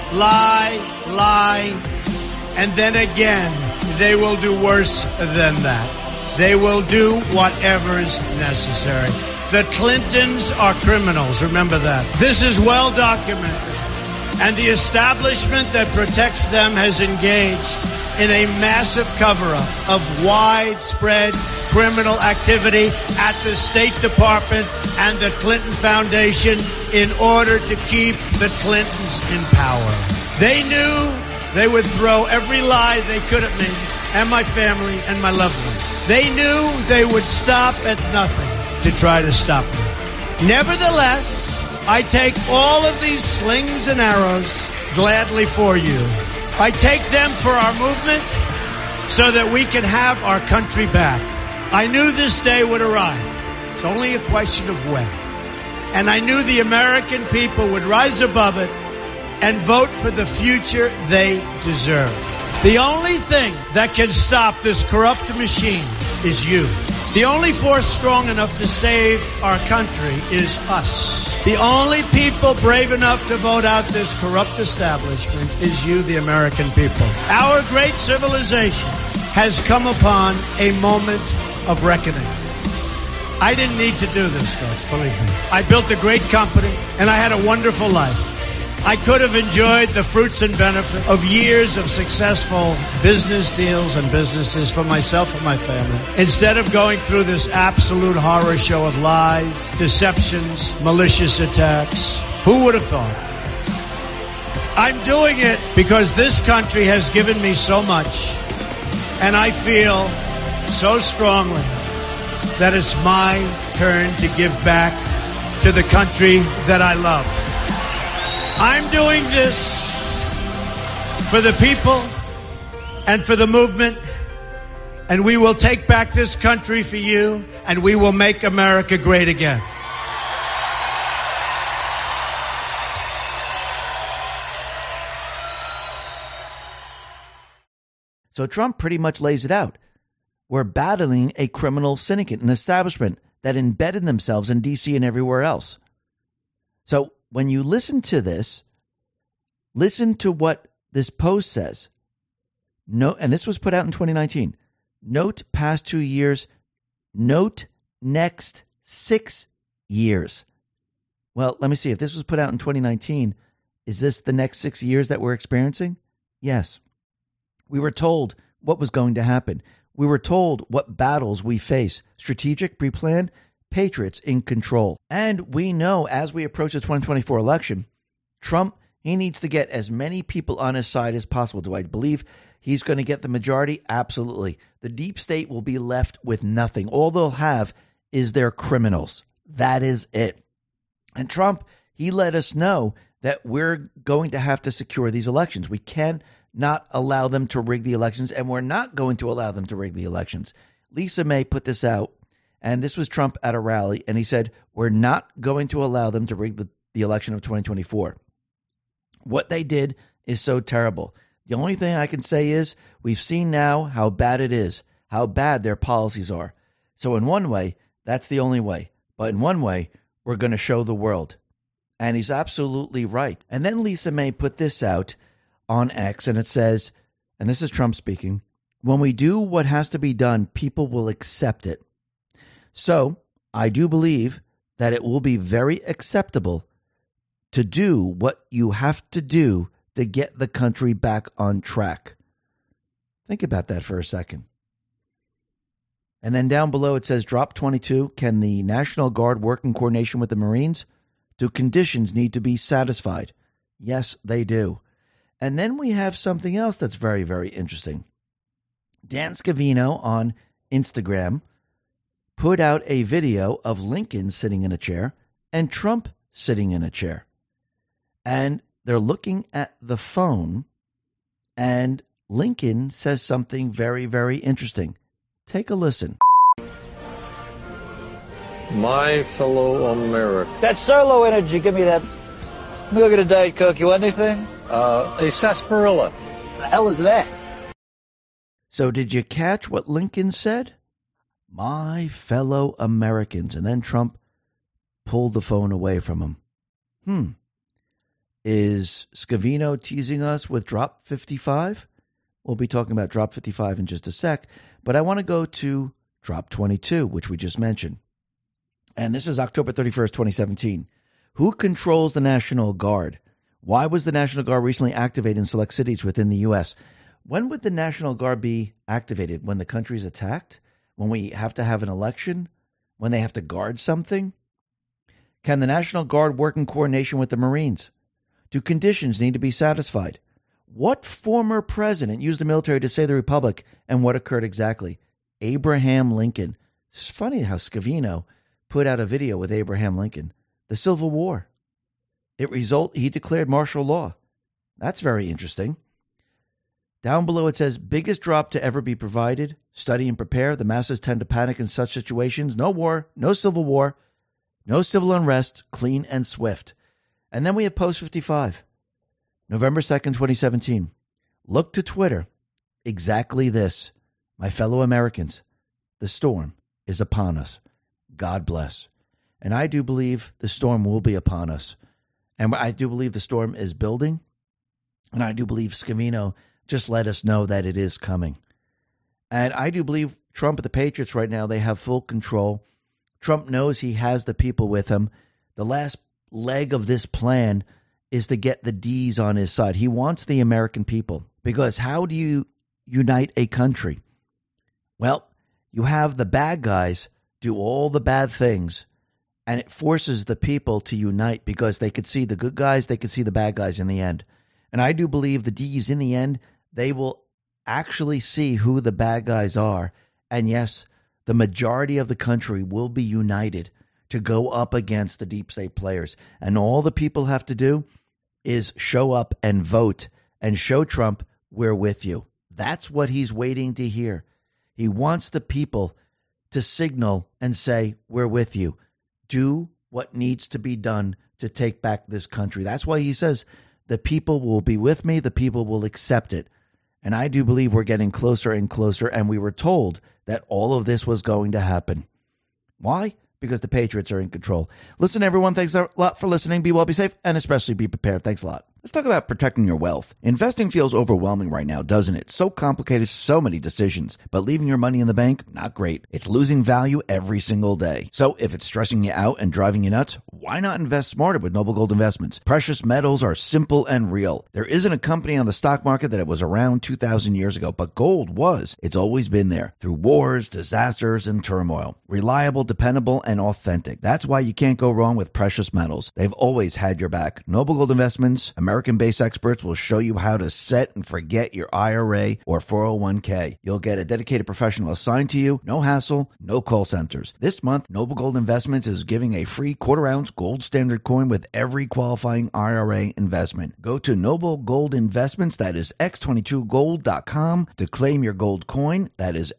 and then again, they will do worse than that. They will do whatever is necessary. The Clintons are criminals, remember that. This is well documented, and the establishment that protects them has engaged in a massive cover-up of widespread criminal activity at the State Department and the Clinton Foundation in order to keep the Clintons in power. They knew they would throw every lie they could at me and my family and my loved ones. They knew they would stop at nothing to try to stop me. Nevertheless, I take all of these slings and arrows gladly for you. I take them for our movement so that we can have our country back. I knew this day would arrive. It's only a question of when. And I knew the American people would rise above it and vote for the future they deserve. The only thing that can stop this corrupt machine is you. The only force strong enough to save our country is us. The only people brave enough to vote out this corrupt establishment is you, the American people. Our great civilization has come upon a moment of reckoning. I didn't need to do this, folks, believe me. I built a great company, and I had a wonderful life. I could have enjoyed the fruits and benefit of years of successful business deals and businesses for myself and my family, instead of going through this absolute horror show of lies, deceptions, malicious attacks. Who would have thought? I'm doing it because this country has given me so much, and I feel so strongly that it's my turn to give back to the country that I love. I'm doing this for the people and for the movement. And we will take back this country for you, and we will make America great again. So Trump pretty much lays it out. We're battling a criminal syndicate, an establishment that embedded themselves in D.C. and everywhere else. So when you listen to this, listen to what this post says. No, and this was put out in 2019. Note past 2 years. Note next 6 years. Well, let me see. If this was put out in 2019, is this the next 6 years that we're experiencing? Yes. We were told what was going to happen. We were told what battles we face. Strategic, pre-planned, patriots in control. And we know as we approach the 2024 election, Trump, he needs to get as many people on his side as possible. Do I believe he's going to get the majority? Absolutely. The deep state will be left with nothing. All they'll have is their criminals. That is it. And Trump, he let us know that we're going to have to secure these elections. We cannot allow them to rig the elections, and we're not going to allow them to rig the elections. Lisa May put this out, and this was Trump at a rally, and he said, we're not going to allow them to rig the election of 2024. What they did is so terrible. The only thing I can say is we've seen now how bad it is, how bad their policies are. So in one way, that's the only way. But in one way, we're going to show the world. And he's absolutely right. And then Lisa May put this out on X, and it says, and this is Trump speaking, when we do what has to be done, people will accept it. So I do believe that it will be very acceptable to do what you have to do to get the country back on track. Think about that for a second. And then down below it says, drop 22, can the National Guard work in coordination with the Marines? Do conditions need to be satisfied? Yes, they do. And then we have something else that's very, very interesting. Dan Scavino on Instagram put out a video of Lincoln sitting in a chair and Trump sitting in a chair. And they're looking at the phone, and Lincoln says something very, very interesting. Take a listen. My fellow Americans. That Solo energy, give me that. Let me go get a Diet Coke. You want anything? A sarsaparilla. The hell is that? So did you catch what Lincoln said? My fellow Americans. And then Trump pulled the phone away from him. Is Scavino teasing us with Drop 55? We'll be talking about Drop 55 in just a sec, but I want to go to Drop 22, which we just mentioned. And this is October 31st, 2017. Who controls the National Guard? Why was the National Guard recently activated in select cities within the U.S.? When would the National Guard be activated? When the country's attacked? When we have to have an election? When they have to guard something? Can the National Guard work in coordination with the Marines? Do conditions need to be satisfied? What former president used the military to save the republic, and what occurred exactly? Abraham Lincoln. It's funny how Scavino put out a video with Abraham Lincoln. The Civil War. He declared martial law. That's very interesting. Down below it says, biggest drop to ever be provided. Study and prepare. The masses tend to panic in such situations. No war, no civil war, no civil unrest, clean and swift. And then we have Post 55, November 2nd, 2017. Look to Twitter. Exactly this. My fellow Americans, the storm is upon us. God bless. And I do believe the storm will be upon us. And I do believe the storm is building. And I do believe Scavino just let us know that it is coming. And I do believe Trump and the Patriots right now, they have full control. Trump knows he has the people with him. The last leg of this plan is to get the D's on his side. He wants the American people, because how do you unite a country? Well, you have the bad guys do all the bad things, and it forces the people to unite because they could see the good guys, they could see the bad guys in the end. And I do believe the D's in the end, they will actually see who the bad guys are. And yes, the majority of the country will be united to go up against the deep state players. And all the people have to do is show up and vote and show Trump we're with you. That's what he's waiting to hear. He wants the people to signal and say, we're with you. Do what needs to be done to take back this country. That's why he says the people will be with me. The people will accept it. And I do believe we're getting closer and closer. And we were told that all of this was going to happen. Why? Because the Patriots are in control. Listen, everyone, thanks a lot for listening. Be well, be safe, and especially be prepared. Thanks a lot. Let's talk about protecting your wealth. Investing feels overwhelming right now, doesn't it? So complicated, so many decisions. But leaving your money in the bank, not great. It's losing value every single day. So if it's stressing you out and driving you nuts, why not invest smarter with Noble Gold Investments? Precious metals are simple and real. There isn't a company on the stock market that it was around 2,000 years ago, but gold was. It's always been there through wars, disasters, and turmoil. Reliable, dependable, and authentic. That's why you can't go wrong with precious metals. They've always had your back. Noble Gold Investments, American-based experts will show you how to set and forget your IRA or 401k. You'll get a dedicated professional assigned to you, no hassle, no call centers. This month, Noble Gold Investments is giving a free quarter-ounce gold standard coin with every qualifying IRA investment. Go to Noble Gold Investments, that is x22gold.com, to claim your gold coin. That is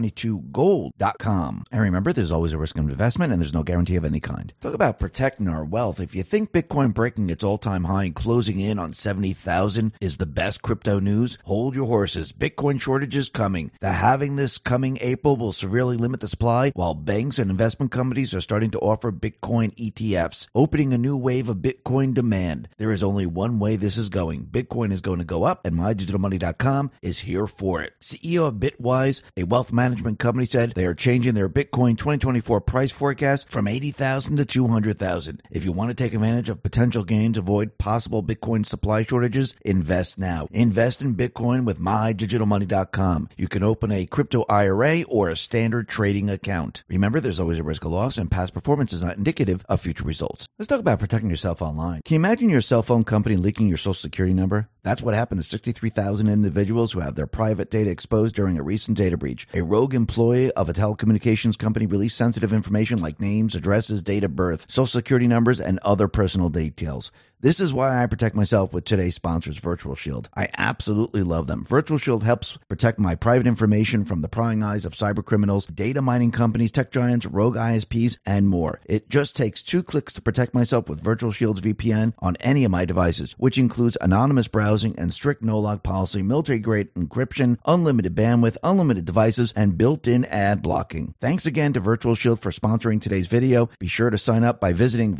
x22gold.com. And remember, there's always a risk of investment and there's no guarantee of any kind. Talk about protecting our wealth. If you think Bitcoin breaking its all-time high and closing in on 70,000 is the best crypto news, hold your horses. Bitcoin shortage is coming. The halving this coming April will severely limit the supply, while banks and investment companies are starting to offer Bitcoin ETFs, opening a new wave of Bitcoin demand. There is only one way this is going. Bitcoin is going to go up, and MyDigitalMoney.com is here for it. CEO of Bitwise, a wealth management company, said they are changing their Bitcoin 2024 price forecast from 80,000 to 200,000. If you want to take advantage of potential gains, avoid possible Bitcoin supply shortages, invest now. Invest in Bitcoin with MyDigitalMoney.com. You can open a crypto IRA or a standard trading account. Remember, there's always a risk of loss, and past performance is not indicative of future results. Let's talk about protecting yourself online. Can you imagine your cell phone company leaking your social security number? That's what happened to 63,000 individuals who have their private data exposed during a recent data breach. A rogue employee of a telecommunications company released sensitive information like names, addresses, date of birth, social security numbers, and other personal details. This is why I protect myself with today's sponsors, Virtual Shield. I absolutely love them. Virtual Shield helps protect my private information from the prying eyes of cyber criminals, data mining companies, tech giants, rogue ISPs, and more. It just takes 2 clicks to protect myself with Virtual Shield's VPN on any of my devices, which includes anonymous browsing and strict no-log policy, military-grade encryption, unlimited bandwidth, unlimited devices, and built-in ad blocking. Thanks again to Virtual Shield for sponsoring today's video. Be sure to sign up by visiting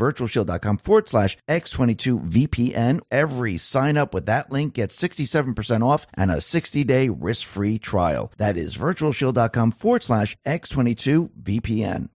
virtualshield.com/X22VPN. Every sign up with that link gets 67% off and a 60-day risk-free trial. That is virtualshield.com/X22VPN.